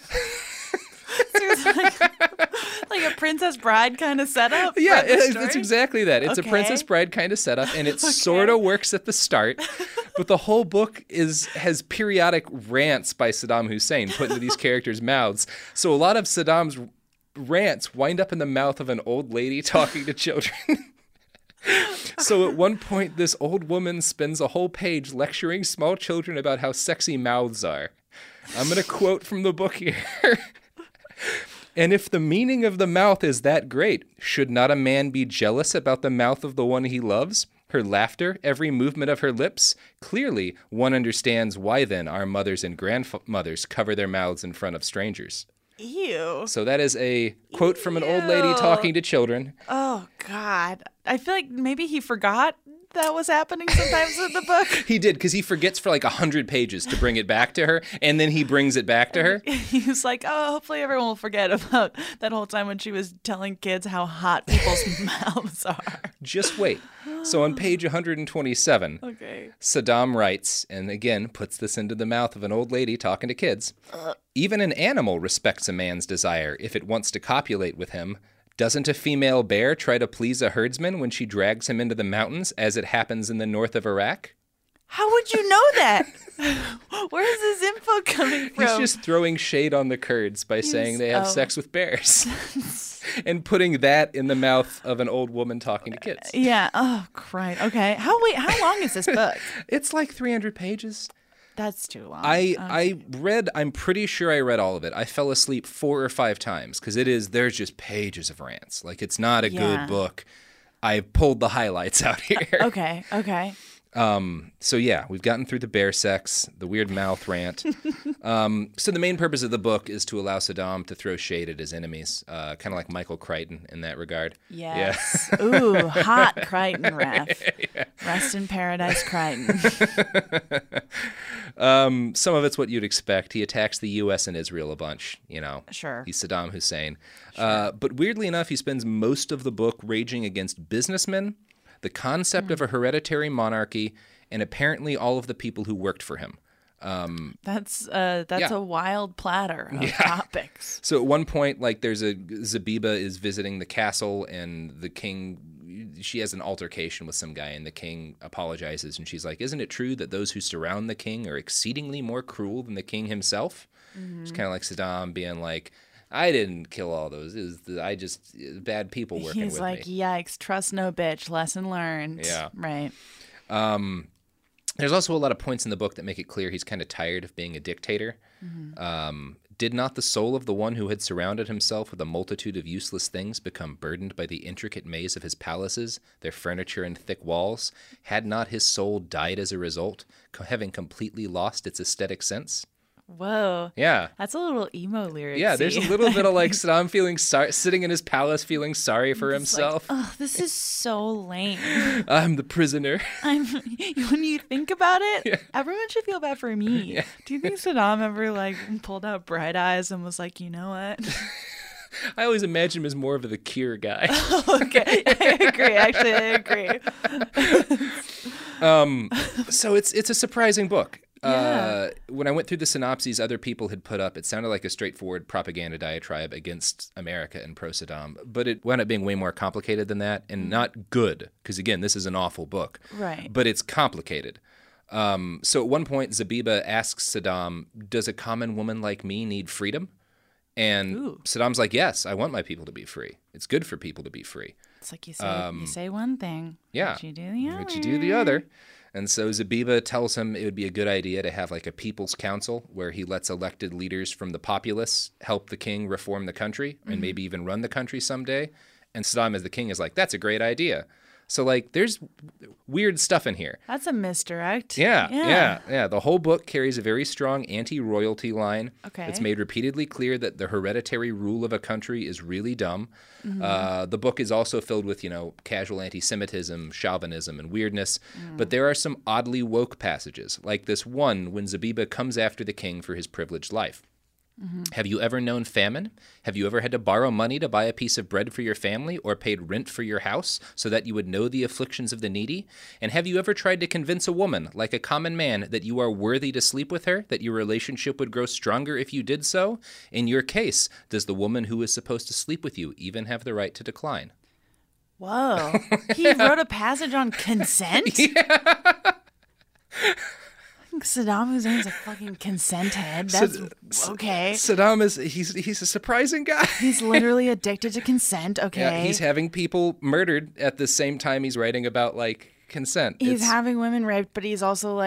Like a Princess Bride kind of setup? Yeah, for the it, story? it's exactly that. It's Okay. a Princess Bride kind of setup, and it sort of works at the start. But the whole book is has periodic rants by Saddam Hussein put into these characters' mouths. So a lot of Saddam's rants wind up in the mouth of an old lady talking to children. So at one point, this old woman spends a whole page lecturing small children about how sexy mouths are. I'm going to quote from the book here. And if the meaning of the mouth is that great, should not a man be jealous about the mouth of the one he loves? Her laughter, every movement of her lips? Clearly, one understands why then our mothers and grandmothers cover their mouths in front of strangers. Ew. So that is a quote from an old lady talking to children. Oh, God. I feel like maybe he forgot that was happening sometimes in the book. He did, because he forgets for like one hundred pages to bring it back to her, and then he brings it back to her. He was like, oh, hopefully everyone will forget about that whole time when she was telling kids how hot people's mouths are. Just wait. So on page one hundred twenty-seven, okay. Saddam writes, and again puts this into the mouth of an old lady talking to kids, even an animal respects a man's desire if it wants to copulate with him. Doesn't a female bear try to please a herdsman when she drags him into the mountains, as it happens in the north of Iraq? How would you know that? Where is this info coming from? He's just throwing shade on the Kurds by He's, saying they have oh. sex with bears. And putting that in the mouth of an old woman talking to kids. Yeah. Oh, Christ. Okay. How wait? How long is this book? It's like three hundred pages. That's too long. I, okay. I read, I'm pretty sure I read all of it. I fell asleep four or five times because it is, there's just pages of rants. Like, it's not a yeah. good book. I pulled the highlights out here. Okay, okay. Um, so yeah, we've gotten through the bear sex, the weird mouth rant. um, so the main purpose of the book is to allow Saddam to throw shade at his enemies, uh, kind of like Michael Crichton in that regard. Yes. Yeah. Ooh, hot Crichton ref. Yeah. Rest in paradise, Crichton. um, some of it's what you'd expect. He attacks the U S and Israel a bunch, you know. Sure. He's Saddam Hussein. Sure. Uh, but weirdly enough, he spends most of the book raging against businessmen, the concept mm. of a hereditary monarchy, and apparently all of the people who worked for him. Um, that's uh, that's yeah. a wild platter of yeah. topics. So at one point, like, there's a Zabiba is visiting the castle, and the king, she has an altercation with some guy, and the king apologizes, and she's like, "Isn't it true that those who surround the king are exceedingly more cruel than the king himself?" Mm-hmm. It's kind of like Saddam being like, I didn't kill all those. It was the, I just bad people working He's with like, me. yikes, trust no bitch, lesson learned. Yeah. Right. Um, there's also a lot of points in the book that make it clear he's kind of tired of being a dictator. Mm-hmm. Um, did not the soul of the one who had surrounded himself with a multitude of useless things become burdened by the intricate maze of his palaces, their furniture and thick walls? Had not his soul died as a result, co- having completely lost its aesthetic sense? Whoa. Yeah. That's a little emo lyric. Yeah, there's a little bit of like Saddam feeling sorry, sitting in his palace feeling sorry for it's himself. Like, oh, this is so lame. I'm the prisoner. I'm. When you think about it, yeah. everyone should feel bad for me. Yeah. Do you think Saddam ever like pulled out Bright Eyes and was like, you know what? I always imagine him as more of the Cure guy. Okay, I agree. Actually, I agree. um, so it's it's a surprising book. Yeah. Uh, when I went through the synopses other people had put up, it sounded like a straightforward propaganda diatribe against America and pro-Saddam, but it wound up being way more complicated than that, and not good, because again, this is an awful book. Right. But it's complicated. Um, so at one point, Zabiba asks Saddam, does a common woman like me need freedom? And Ooh. Saddam's like, yes, I want my people to be free. It's good for people to be free. It's like you say, Um, you say one thing, yeah, but you do the other. But you do the other. And so Zabiba tells him it would be a good idea to have like a people's council where he lets elected leaders from the populace help the king reform the country and Mm-hmm. maybe even run the country someday. And Saddam, as the king, is like, that's a great idea. So like there's weird stuff in here. That's a misdirect. Yeah, yeah, yeah, yeah. The whole book carries a very strong anti-royalty line. Okay. It's made repeatedly clear that the hereditary rule of a country is really dumb. Mm-hmm. Uh, the book is also filled with, you know, casual anti-Semitism, chauvinism, and weirdness. Mm. But there are some oddly woke passages, like this one when Zabiba comes after the king for his privileged life. Mm-hmm. Have you ever known famine? Have you ever had to borrow money to buy a piece of bread for your family or paid rent for your house so that you would know the afflictions of the needy? And have you ever tried to convince a woman, like a common man, that you are worthy to sleep with her, that your relationship would grow stronger if you did so? In your case, does the woman who is supposed to sleep with you even have the right to decline? Whoa. He wrote a passage on consent? Yeah. Saddam Hussein's a fucking consent head. That's Sad- okay. Saddam is he's he's a surprising guy. He's literally addicted to consent. Okay. Yeah, he's having people murdered at the same time he's writing about like consent. He's It's, having women raped, but he's also like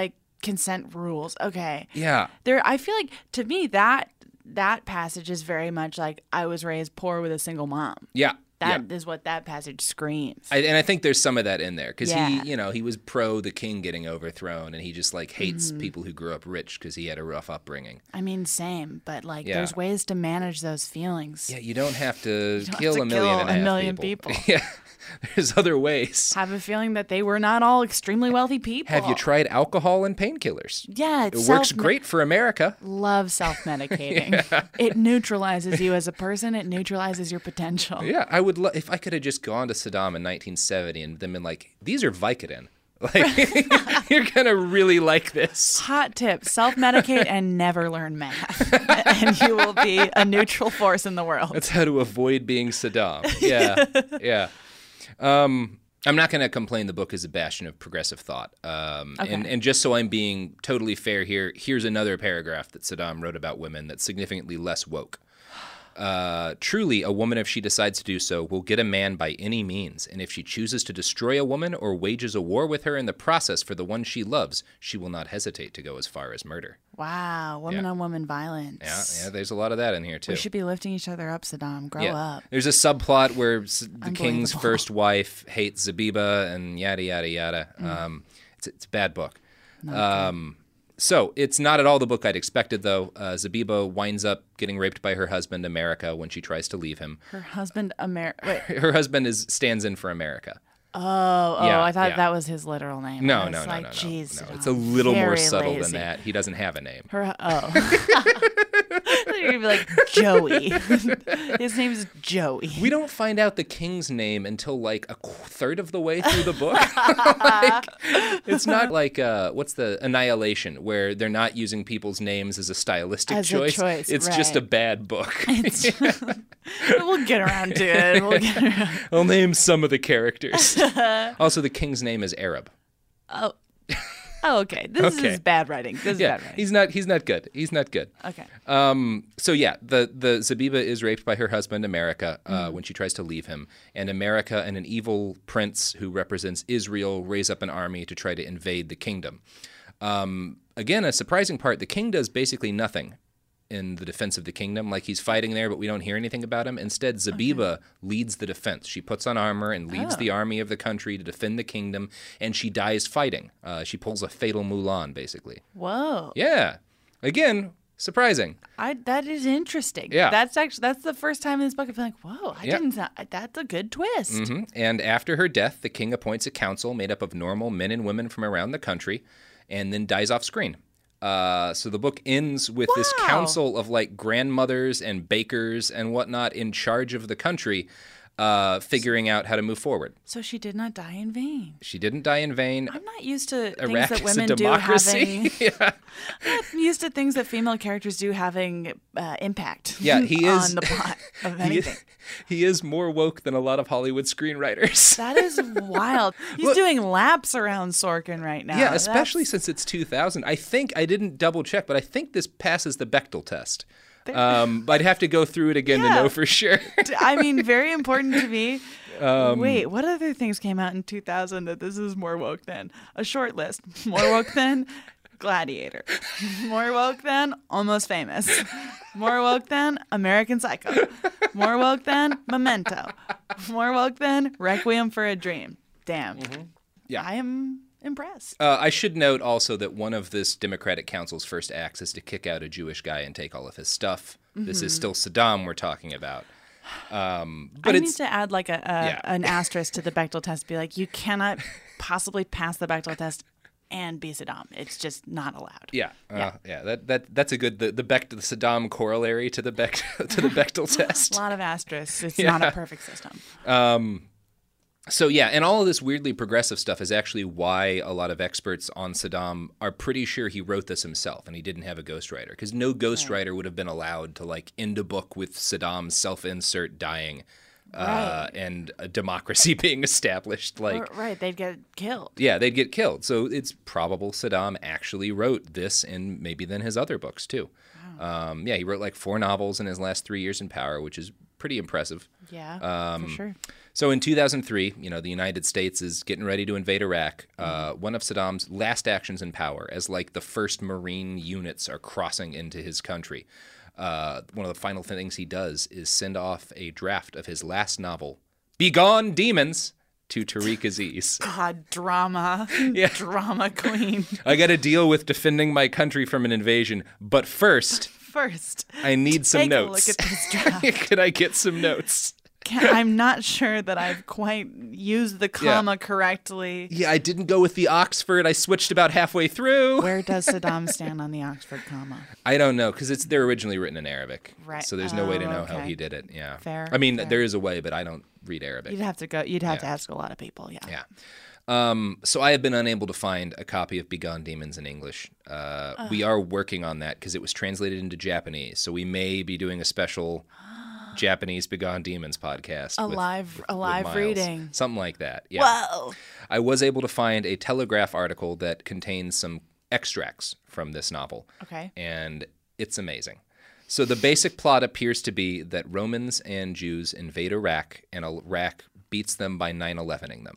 consent rules. Okay. Yeah. There, I feel like to me that that passage is very much like I was raised poor with a single mom. Yeah. That yeah. is what that passage screams. I, and I think there's some of that in there because Yeah. he, you know, he was pro the king getting overthrown, and he just like hates Mhm. people who grew up rich because he had a rough upbringing. I mean, same, but like Yeah. there's ways to manage those feelings. Yeah, you don't have to You don't kill have to a million kill and a a half million people. people. Yeah, there's other ways. Have a feeling that they were not all extremely wealthy people. Have you tried alcohol and painkillers? Yeah, It it's works self- great for America. Love self-medicating. Yeah. It neutralizes you as a person. It neutralizes your potential. Yeah, I would. Lo- if I could have just gone to Saddam in nineteen seventy and then been like, "These are Vicodin. Like, you're gonna really like this." Hot tip: self-medicate and never learn math, and you will be a neutral force in the world. That's how to avoid being Saddam. Yeah, yeah. Um, I'm not going to complain the book is a bastion of progressive thought. Um, Okay. and, and just so I'm being totally fair here, here's another paragraph that Saddam wrote about women that's significantly less woke. Uh, truly, a woman, if she decides to do so, will get a man by any means. And if she chooses to destroy a woman or wages a war with her in the process for the one she loves, she will not hesitate to go as far as murder. Wow, woman-on-woman violence. Yeah, yeah, there's a lot of that in here, too. We should be lifting each other up, Saddam. Grow Yeah. up. There's a subplot where s- the king's Unbelievable. first wife hates Zabiba and yada, yada, yada. Mm. Um, it's, it's a bad book. Um, so it's not at all the book I'd expected, though. Uh, Zabiba winds up getting raped by her husband, America, when she tries to leave him. Her husband, Amer. Wait. Her husband is stands in for America. Oh, oh! Yeah, I thought yeah. that was his literal name. No, I no, was no, like, no, no, Geez, no. Saddam, It's a little more very subtle than lazy. that. He doesn't have a name. Her, oh. You're gonna be like Joey. His name is Joey. We don't find out the king's name until like a qu- third of the way through the book. Like, it's not like uh, what's the Annihilation, where they're not using people's names as a stylistic As a choice. choice, It's just a right. bad book. We'll get around to it. We'll get around. I'll name some of the characters. Also, the king's name is Arab. Oh. Oh, okay. This Okay. is bad writing. This is Yeah, bad writing. he's not. He's not good. He's not good. Okay. Um. So yeah, the the Zabiba is raped by her husband America uh, Mhm. when she tries to leave him, and America and an evil prince who represents Israel raise up an army to try to invade the kingdom. Um. Again, a surprising part: the king does basically nothing in the defense of the kingdom. Like, he's fighting there, but we don't hear anything about him. Instead, Zabiba leads the defense. She puts on armor and leads Oh. the army of the country to defend the kingdom, and she dies fighting. Uh, she pulls a fatal Mulan, basically. Whoa. Yeah. Again, surprising. I that is interesting. Yeah. That's actually that's the first time in this book I feel like, whoa, I Yeah. didn't. That's a good twist. hmm And after her death, the king appoints a council made up of normal men and women from around the country, and then dies off screen. Uh, so the book ends with this Wow. council of like grandmothers and bakers and whatnot in charge of the country, uh, figuring out how to move forward. So she did not die in vain. She didn't die in vain. I'm not used to things Iraq that is a women do democracy. having. Yeah. I'm not used to things that female characters do having uh, impact. Yeah, he is on the plot of he anything. is, he is more woke than a lot of Hollywood screenwriters. That is wild. He's Look- doing laps around Sorkin right now. Yeah, especially That's- since it's two thousand. I think, I didn't double check, but I think this passes the Bechdel test. Um, but I'd have to go through it again Yeah. to know for sure. I mean, very important to me. Um, Wait, what other things came out in two thousand that this is more woke than? A short list. More woke than Gladiator. More woke than Almost Famous. More woke than American Psycho. More woke than Memento. More woke than Requiem for a Dream. Damn. Yeah. I am impressed. Uh, I should note also that one of this Democratic Council's first acts is to kick out a Jewish guy and take all of his stuff. This is Mhm. still Saddam we're talking about. Um, but I it's need to add like a, a Yeah. an asterisk to the Bechdel test. Be like, you cannot possibly pass the Bechdel test and be Saddam. It's just not allowed. yeah, uh, yeah. That that that's a good the the, Bech, the Saddam corollary to the Bech, to the Bechdel test. A lot of asterisks. It's Yeah. not a perfect system. Um, so yeah, and all of this weirdly progressive stuff is actually why a lot of experts on Saddam are pretty sure he wrote this himself and he didn't have a ghostwriter, because no ghostwriter would have been allowed to like end a book with Saddam's self-insert dying uh, and a democracy being established. Like, Or- right, they'd get killed. yeah, they'd get killed. So it's probable Saddam actually wrote this and maybe then his other books too. Um, yeah, he wrote like four novels in his last three years in power, which is pretty impressive. Yeah, um, for sure. So in two thousand three, you know, the United States is getting ready to invade Iraq. Uh, one of Saddam's last actions in power, as like the first Marine units are crossing into his country. Uh, one of the final things he does is send off a draft of his last novel, Begone Demons, to Tariq Aziz. God, drama. Yeah. Drama queen. I got to deal with defending my country from an invasion, but first, First, I need some take notes. a look at this draft. Could I get some notes? Can, I'm not sure that I've quite used the comma yeah. correctly. Yeah, I didn't go with the Oxford. I switched about halfway through. Where does Saddam stand on the Oxford comma? I don't know, because it's they're originally written in Arabic. Right. So there's no oh, way to know okay. how he did it. Yeah. Fair. I mean, fair. there is a way, but I don't read Arabic. You'd have to go. You'd have yeah. to ask a lot of people. Yeah. Yeah. Um, so I have been unable to find a copy of Begone Demons in English. Uh, uh. We are working on that because it was translated into Japanese. So we may be doing a special Japanese Begone Demons podcast. A with, live, with, a live with reading. Something like that. Yeah. Whoa. I was able to find a Telegraph article that contains some extracts from this novel. Okay. And it's amazing. So the basic plot appears to be that Romans and Jews invade Iraq, and Iraq beats them by nine eleven-ing them.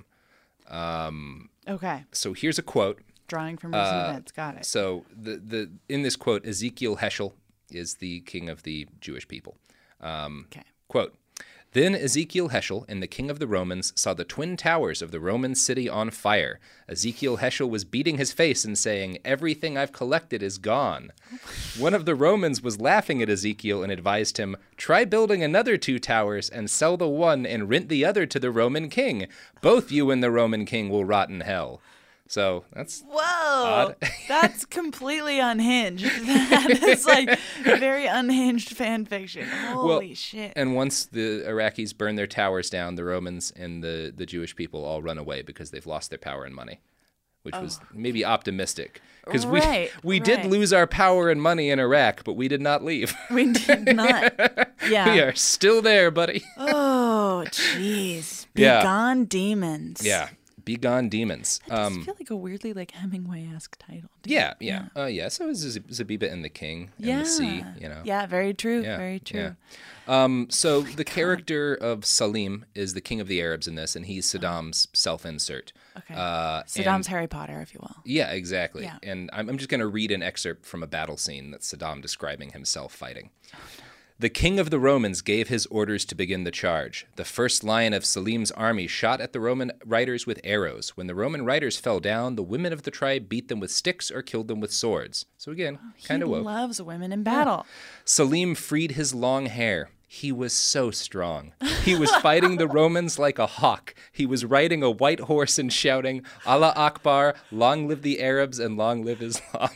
Um, okay. So here's a quote. Drawing from recent uh, events. Got it. So the the in this quote, Ezekiel Heschel is the king of the Jewish people. Um, okay. Quote, Then Ezekiel Heschel and the king of the Romans saw the twin towers of the Roman city on fire. Ezekiel Heschel was beating his face and saying, everything I've collected is gone. One of the Romans was laughing at Ezekiel and advised him, try building another two towers and sell the one and rent the other to the Roman king. Both you and the Roman king will rot in hell. So that's Whoa, odd. That's completely unhinged. That is like very unhinged fan fiction. Holy well, shit. And once the Iraqis burn their towers down, the Romans and the, the Jewish people all run away because they've lost their power and money, which oh. was maybe optimistic. Because right, we, we right. did lose our power and money in Iraq, but we did not leave. We did not. Yeah. We are still there, buddy. Oh, jeez. Yeah. Begone demons. Yeah. Begone Demons. That does um, feel like a weirdly like Hemingway-esque title. Yeah, yeah, yeah. Uh, yeah. So is Z- Zabiba and the King and yeah. the Sea, you know. Yeah, very true, yeah, very true. Yeah. Um, so the character of Salim is the king of the Arabs in this, and he's Saddam's self-insert. Okay. Uh, Saddam's and, Harry Potter, if you will. Yeah, exactly. Yeah. And I'm, I'm just going to read an excerpt from a battle scene that's Saddam describing himself fighting. Oh, no. The king of the Romans gave his orders to begin the charge. The first line of Salim's army shot at the Roman riders with arrows. When the Roman riders fell down, the women of the tribe beat them with sticks or killed them with swords. So again, oh, kind of woke. He loves women in battle. Salim freed his long hair. He was so strong. He was fighting the Romans like a hawk. He was riding a white horse and shouting, Allah Akbar, long live the Arabs and long live Islam.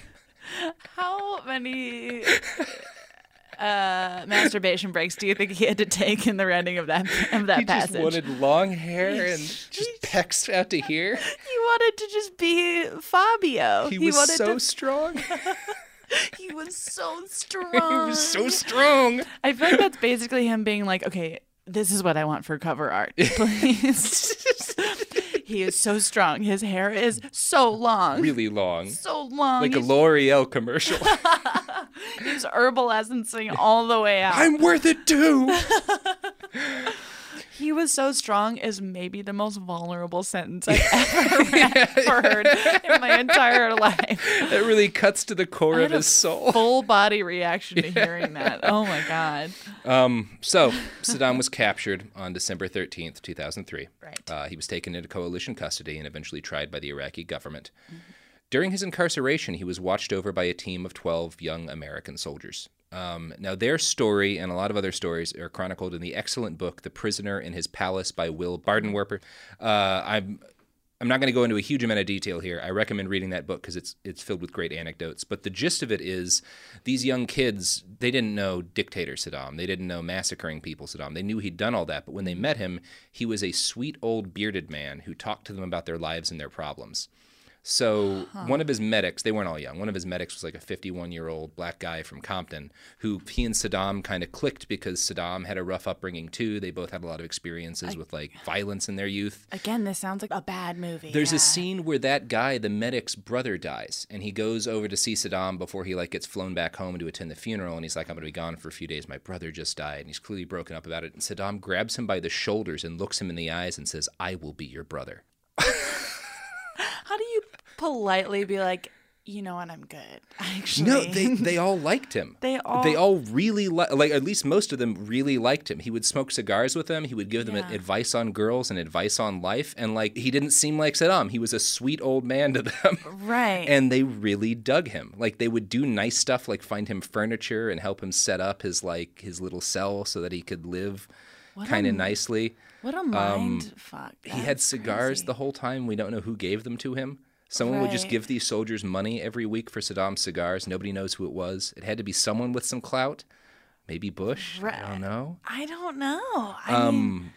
How many... Uh, masturbation breaks do you think he had to take in the writing of that of that he passage? He just wanted long hair and just pecs out to here. He wanted to just be Fabio. He, he was wanted so to... strong. He was so strong. He was so strong. I feel like that's basically him being like, okay, this is what I want for cover art, please. He is so strong. His hair is so long. Really long. So long. Like He's... a L'Oreal commercial. He's herbal essencing all the way out. I'm worth it too. He was so strong is maybe the most vulnerable sentence I've ever read, heard in my entire life. It really cuts to the core I of had his a soul. Full body reaction to hearing that. Oh my God. Um, so Saddam was captured on December thirteenth, two thousand three. Right. Uh, he was taken into coalition custody and eventually tried by the Iraqi government. Mm-hmm. During his incarceration, he was watched over by a team of twelve young American soldiers. Um, now, their story and a lot of other stories are chronicled in the excellent book, The Prisoner in His Palace by Will Bardenwerper. Uh, I'm I'm not going to go into a huge amount of detail here. I recommend reading that book because it's it's filled with great anecdotes. But the gist of it is these young kids, they didn't know dictator Saddam. They didn't know massacring people Saddam. They knew he'd done all that. But when they met him, he was a sweet old bearded man who talked to them about their lives and their problems. So Huh. one of his medics, they weren't all young. One of his medics was like a fifty-one-year-old black guy from Compton who he and Saddam kind of clicked because Saddam had a rough upbringing too. They both had a lot of experiences I- with like violence in their youth. Again, this sounds like a bad movie. There's yeah. a scene where that guy, the medic's brother, dies, and he goes over to see Saddam before he like gets flown back home to attend the funeral, and he's like, I'm going to be gone for a few days. My brother just died, and he's clearly broken up about it. And Saddam grabs him by the shoulders and looks him in the eyes and says, I will be your brother. How do you politely be like, you know what, I'm good. Actually, No, they they all liked him. They all- they all really li- like at least most of them really liked him. He would smoke cigars with them. He would give them Yeah. advice on girls and advice on life, and like he didn't seem like Saddam. He was a sweet old man to them, right? and they really dug him. Like they would do nice stuff, like find him furniture and help him set up his like his little cell so that he could live What kind a- of nicely. What a mind Um, fuck. He had That's cigars crazy. the whole time. We don't know who gave them to him. Someone would just Right. give these soldiers money every week for Saddam's cigars. Nobody knows who it was. It had to be someone with some clout. Maybe Bush. I don't know. I don't know. I Um, mean,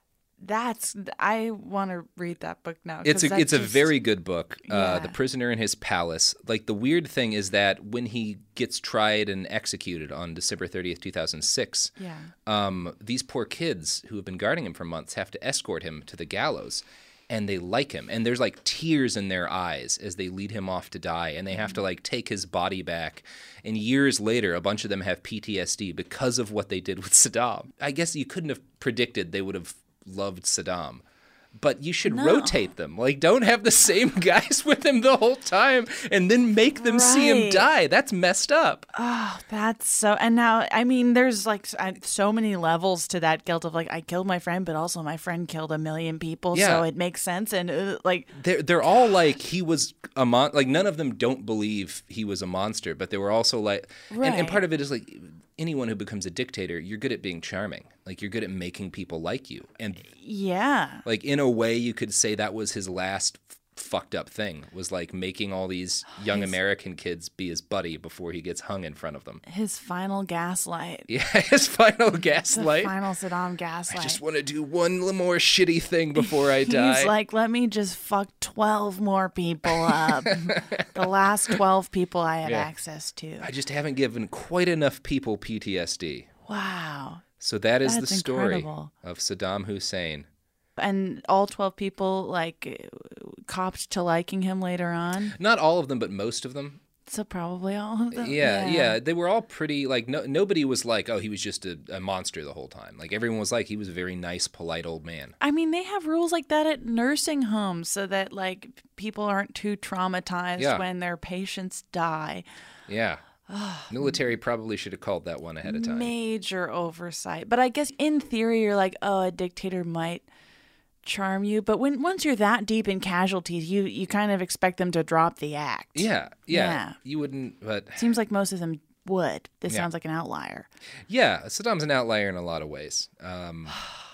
that's. I want to read that book now. It's 'cause a that it's a just- very good book. Uh, Yeah. The Prisoner in His Palace. Like the weird thing is that when he gets tried and executed on December thirtieth, two thousand six, Yeah. um, these poor kids who have been guarding him for months have to escort him to the gallows. And they like him. And there's like tears in their eyes as they lead him off to die. And they have to like take his body back. And years later, a bunch of them have P T S D because of what they did with Saddam. I guess you couldn't have predicted they would have loved Saddam. But you should No. rotate them. Like, don't have the same guys with him the whole time and then make them see him Right. die. That's messed up. Oh, that's so. And now, I mean, there's like s- I- so many levels to that guilt of like, I killed my friend, but also my friend killed a million people. Yeah. So it makes sense. And uh, like, They're, they're all like, he was a mon. Like, none of them don't believe he was a monster, but they were also like, and, and Right. part of it is like, anyone who becomes a dictator, you're good at being charming. Like, you're good at making people like you. And yeah. like, in a way, you could say that was his last f- fucked up thing, was like making all these young His- American kids be his buddy before he gets hung in front of them. His final gaslight. Yeah, his final The gaslight. final Saddam gaslight. I just want to do one l- more shitty thing before I die. He's like, let me just fuck twelve more people up. The last twelve people I had Yeah. access to. I just haven't given quite enough people P T S D. Wow. So that is the That's story incredible. of Saddam Hussein. And all twelve people, like, copped to liking him later on. Not all of them, but most of them. So probably all of them. Yeah, yeah, they were all pretty, like, no, nobody was like, oh, he was just a, a monster the whole time. Like, everyone was like, he was a very nice, polite old man. I mean, they have rules like that at nursing homes so that, like, people aren't too traumatized Yeah. when their patients die. Yeah. Military probably should have called that one ahead of time. Major oversight. But I guess in theory, you're like, oh, a dictator might charm you. But when once you're that deep in casualties, you, you kind of expect them to drop the act. Yeah, yeah, Yeah. You wouldn't, but Seems like most of them would. This Yeah. sounds like an outlier. yeah, Saddam's an outlier in a lot of ways. Um,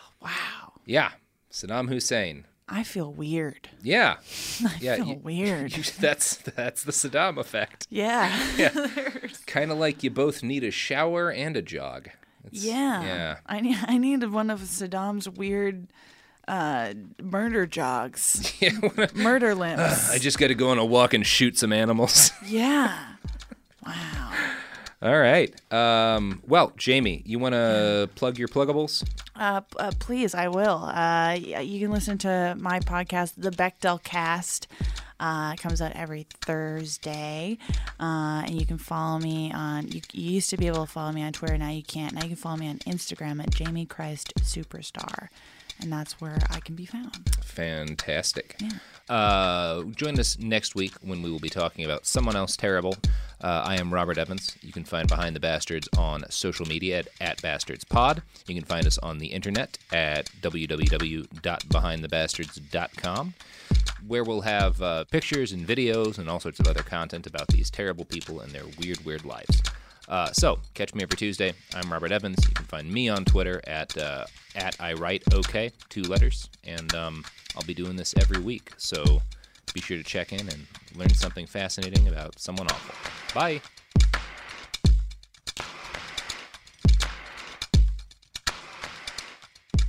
Wow. yeah, Saddam Hussein. I feel weird. Yeah, I yeah. feel you- weird. you- that's that's the Saddam effect. Yeah. Yeah. Kind of like you both need a shower and a jog. It's- Yeah. Yeah. I need I need one of Saddam's weird uh, murder jogs. Murder limbs. I just got to go on a walk and shoot some animals. Yeah. Wow. All right. Um, well, Jamie, you want to plug your pluggables? Uh, p- uh, please, I will. Uh, y- you can listen to my podcast, The Bechdel Cast. Uh, it comes out every Thursday. Uh, and you can follow me on, you, you used to be able to follow me on Twitter. Now you can't. Now you can follow me on Instagram at Jamie Christ Superstar. And that's where I can be found. Fantastic. Uh, join us next week when we will be talking about someone else terrible. Uh, I am Robert Evans. You can find Behind the Bastards on social media at, at BastardsPod. You can find us on the internet at w w w dot behind the bastards dot com, where we'll have uh, pictures and videos and all sorts of other content about these terrible people and their weird, weird lives. Uh, so, catch me every Tuesday. I'm Robert Evans. You can find me on Twitter at uh, at I write OK, two letters, and um, I'll be doing this every week. So be sure to check in and learn something fascinating about someone awful. Bye.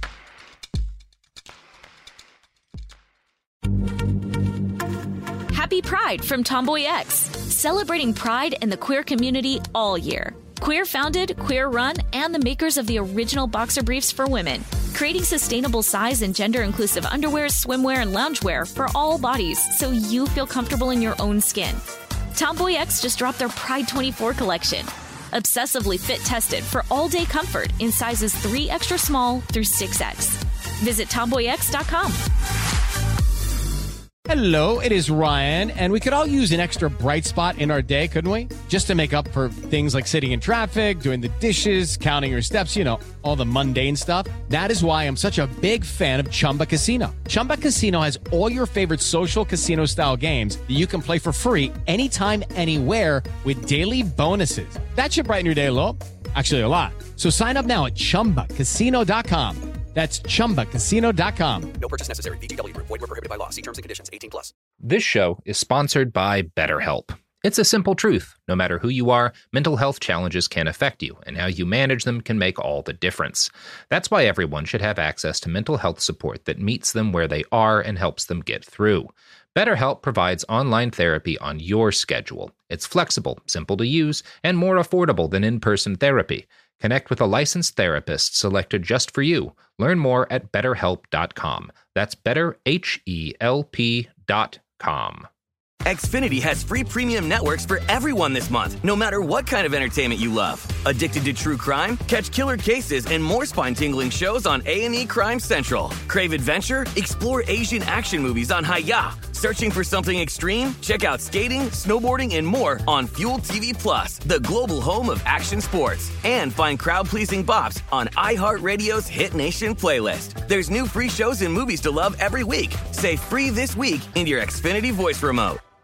Happy Pride from Tomboy X, celebrating pride and the queer community all year. Queer founded, queer run, and the makers of the original boxer briefs for women, creating sustainable size and gender inclusive underwear, swimwear, and loungewear for all bodies so you feel comfortable in your own skin. Tomboy X just dropped their Pride twenty-four collection. Obsessively fit tested for all day comfort in sizes three extra small through six X. Visit tomboy x dot com. Hello, it is Ryan, and we could all use an extra bright spot in our day, couldn't we? Just to make up for things like sitting in traffic, doing the dishes, counting your steps, you know, all the mundane stuff. That is why I'm such a big fan of Chumba Casino. Chumba Casino has all your favorite social casino-style games that you can play for free anytime, anywhere with daily bonuses. That should brighten your day a little. Actually, a lot. So sign up now at chumba casino dot com. That's chumba casino dot com. No purchase necessary. V G W Group. Void where prohibited by law. See terms and conditions. eighteen plus. This show is sponsored by BetterHelp. It's a simple truth. No matter who you are, mental health challenges can affect you, and how you manage them can make all the difference. That's why everyone should have access to mental health support that meets them where they are and helps them get through. BetterHelp provides online therapy on your schedule. It's flexible, simple to use, and more affordable than in-person therapy. Connect with a licensed therapist selected just for you. Learn more at better help dot com. That's better help dot com. Xfinity has free premium networks for everyone this month, no matter what kind of entertainment you love. Addicted to true crime? Catch killer cases and more spine-tingling shows on A and E Crime Central. Crave adventure? Explore Asian action movies on Hi-Ya. Searching for something extreme? Check out skating, snowboarding, and more on Fuel T V Plus, the global home of action sports. And find crowd-pleasing bops on iHeartRadio's Hit Nation playlist. There's new free shows and movies to love every week. Say free this week in your Xfinity voice remote.